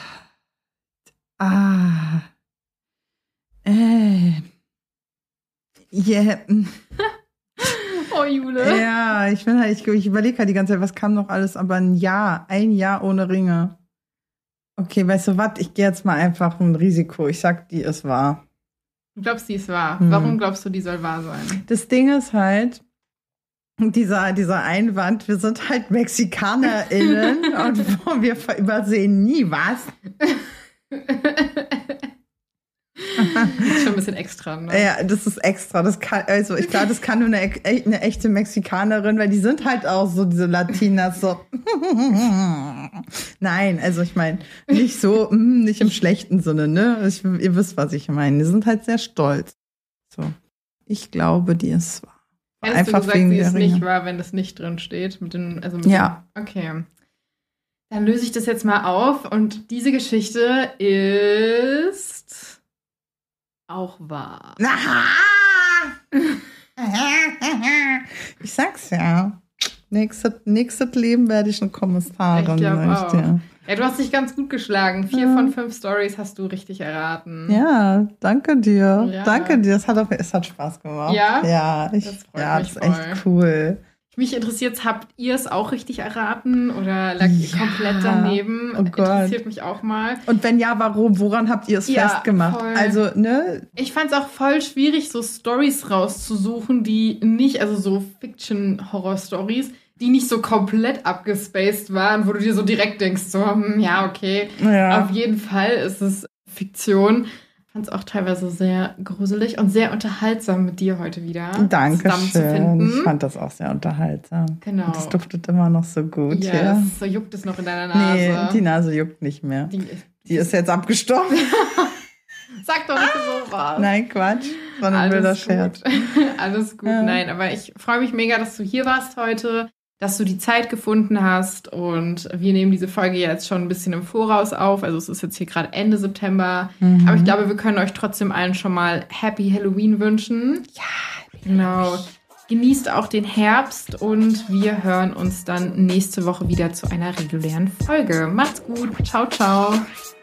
[SPEAKER 2] Yeah.
[SPEAKER 1] Oh, Jule.
[SPEAKER 2] Ja, ich überlege halt die ganze Zeit, was kam noch alles, aber ein Jahr ohne Ringe. Okay, weißt du was? Ich gehe jetzt mal einfach ein Risiko. Ich sag, die ist wahr.
[SPEAKER 1] Du glaubst, die ist wahr. Warum glaubst du, die soll wahr sein?
[SPEAKER 2] Das Ding ist halt, dieser Einwand, wir sind halt MexikanerInnen und wir übersehen nie was.
[SPEAKER 1] Schon ein bisschen extra, ne?
[SPEAKER 2] Ja, das ist extra. Das kann nur eine echte Mexikanerin, weil die sind halt auch so, diese Latinas, so. Nein, also ich meine, nicht so, nicht im schlechten Sinne, ne? Ihr wisst, was ich meine. Die sind halt sehr stolz. So. Ich glaube, die ist wahr.
[SPEAKER 1] Hättest
[SPEAKER 2] einfach
[SPEAKER 1] du gesagt,
[SPEAKER 2] wegen
[SPEAKER 1] sie
[SPEAKER 2] der
[SPEAKER 1] ist
[SPEAKER 2] Ringe.
[SPEAKER 1] nicht wahr, wenn das nicht drin steht?
[SPEAKER 2] Ja.
[SPEAKER 1] Okay. Dann löse ich das jetzt mal auf. Und diese Geschichte ist auch wahr.
[SPEAKER 2] Ich sag's ja. Nächstes Leben werde ich eine Kommissarin.
[SPEAKER 1] Ich glaube auch.
[SPEAKER 2] Ja.
[SPEAKER 1] Ja, du hast dich ganz gut geschlagen. 4 von 5 Stories hast du richtig erraten.
[SPEAKER 2] Ja, danke dir.
[SPEAKER 1] Ja.
[SPEAKER 2] Danke dir. Es hat Spaß gemacht.
[SPEAKER 1] Ja?
[SPEAKER 2] Ja,
[SPEAKER 1] Das freut mich
[SPEAKER 2] das ist echt cool.
[SPEAKER 1] Mich interessiert, habt ihr es auch richtig erraten oder lag ihr komplett daneben?
[SPEAKER 2] Oh Gott.
[SPEAKER 1] Interessiert mich auch mal.
[SPEAKER 2] Und wenn ja, warum? Woran habt ihr es festgemacht?
[SPEAKER 1] Voll.
[SPEAKER 2] Also, ne?
[SPEAKER 1] Ich fand es auch voll schwierig, so Stories rauszusuchen, die nicht, also so Fiction-Horror-Stories, die nicht so komplett abgespaced waren, wo du dir so direkt denkst, so, ja, okay.
[SPEAKER 2] Ja.
[SPEAKER 1] Auf jeden Fall ist es Fiktion. Ich fand es auch teilweise sehr gruselig und sehr unterhaltsam mit dir heute wieder
[SPEAKER 2] Dankeschön. Ich fand das auch sehr unterhaltsam.
[SPEAKER 1] Genau.
[SPEAKER 2] Und das duftet immer noch so gut.
[SPEAKER 1] Yes.
[SPEAKER 2] Ja.
[SPEAKER 1] So juckt es noch in deiner Nase.
[SPEAKER 2] Nee, die Nase juckt nicht mehr. Die ist jetzt abgestorben.
[SPEAKER 1] Sag doch nicht so was.
[SPEAKER 2] Nein, Quatsch. War ein wilder Scherz.
[SPEAKER 1] Alles gut. Ja. Nein, aber ich freue mich mega, dass du hier warst heute, dass du die Zeit gefunden hast. Und wir nehmen diese Folge jetzt schon ein bisschen im Voraus auf. Also es ist jetzt hier gerade Ende September. Aber ich glaube, wir können euch trotzdem allen schon mal Happy Halloween wünschen.
[SPEAKER 2] Ja,
[SPEAKER 1] genau. Genießt auch den Herbst und wir hören uns dann nächste Woche wieder zu einer regulären Folge. Macht's gut. Ciao, ciao.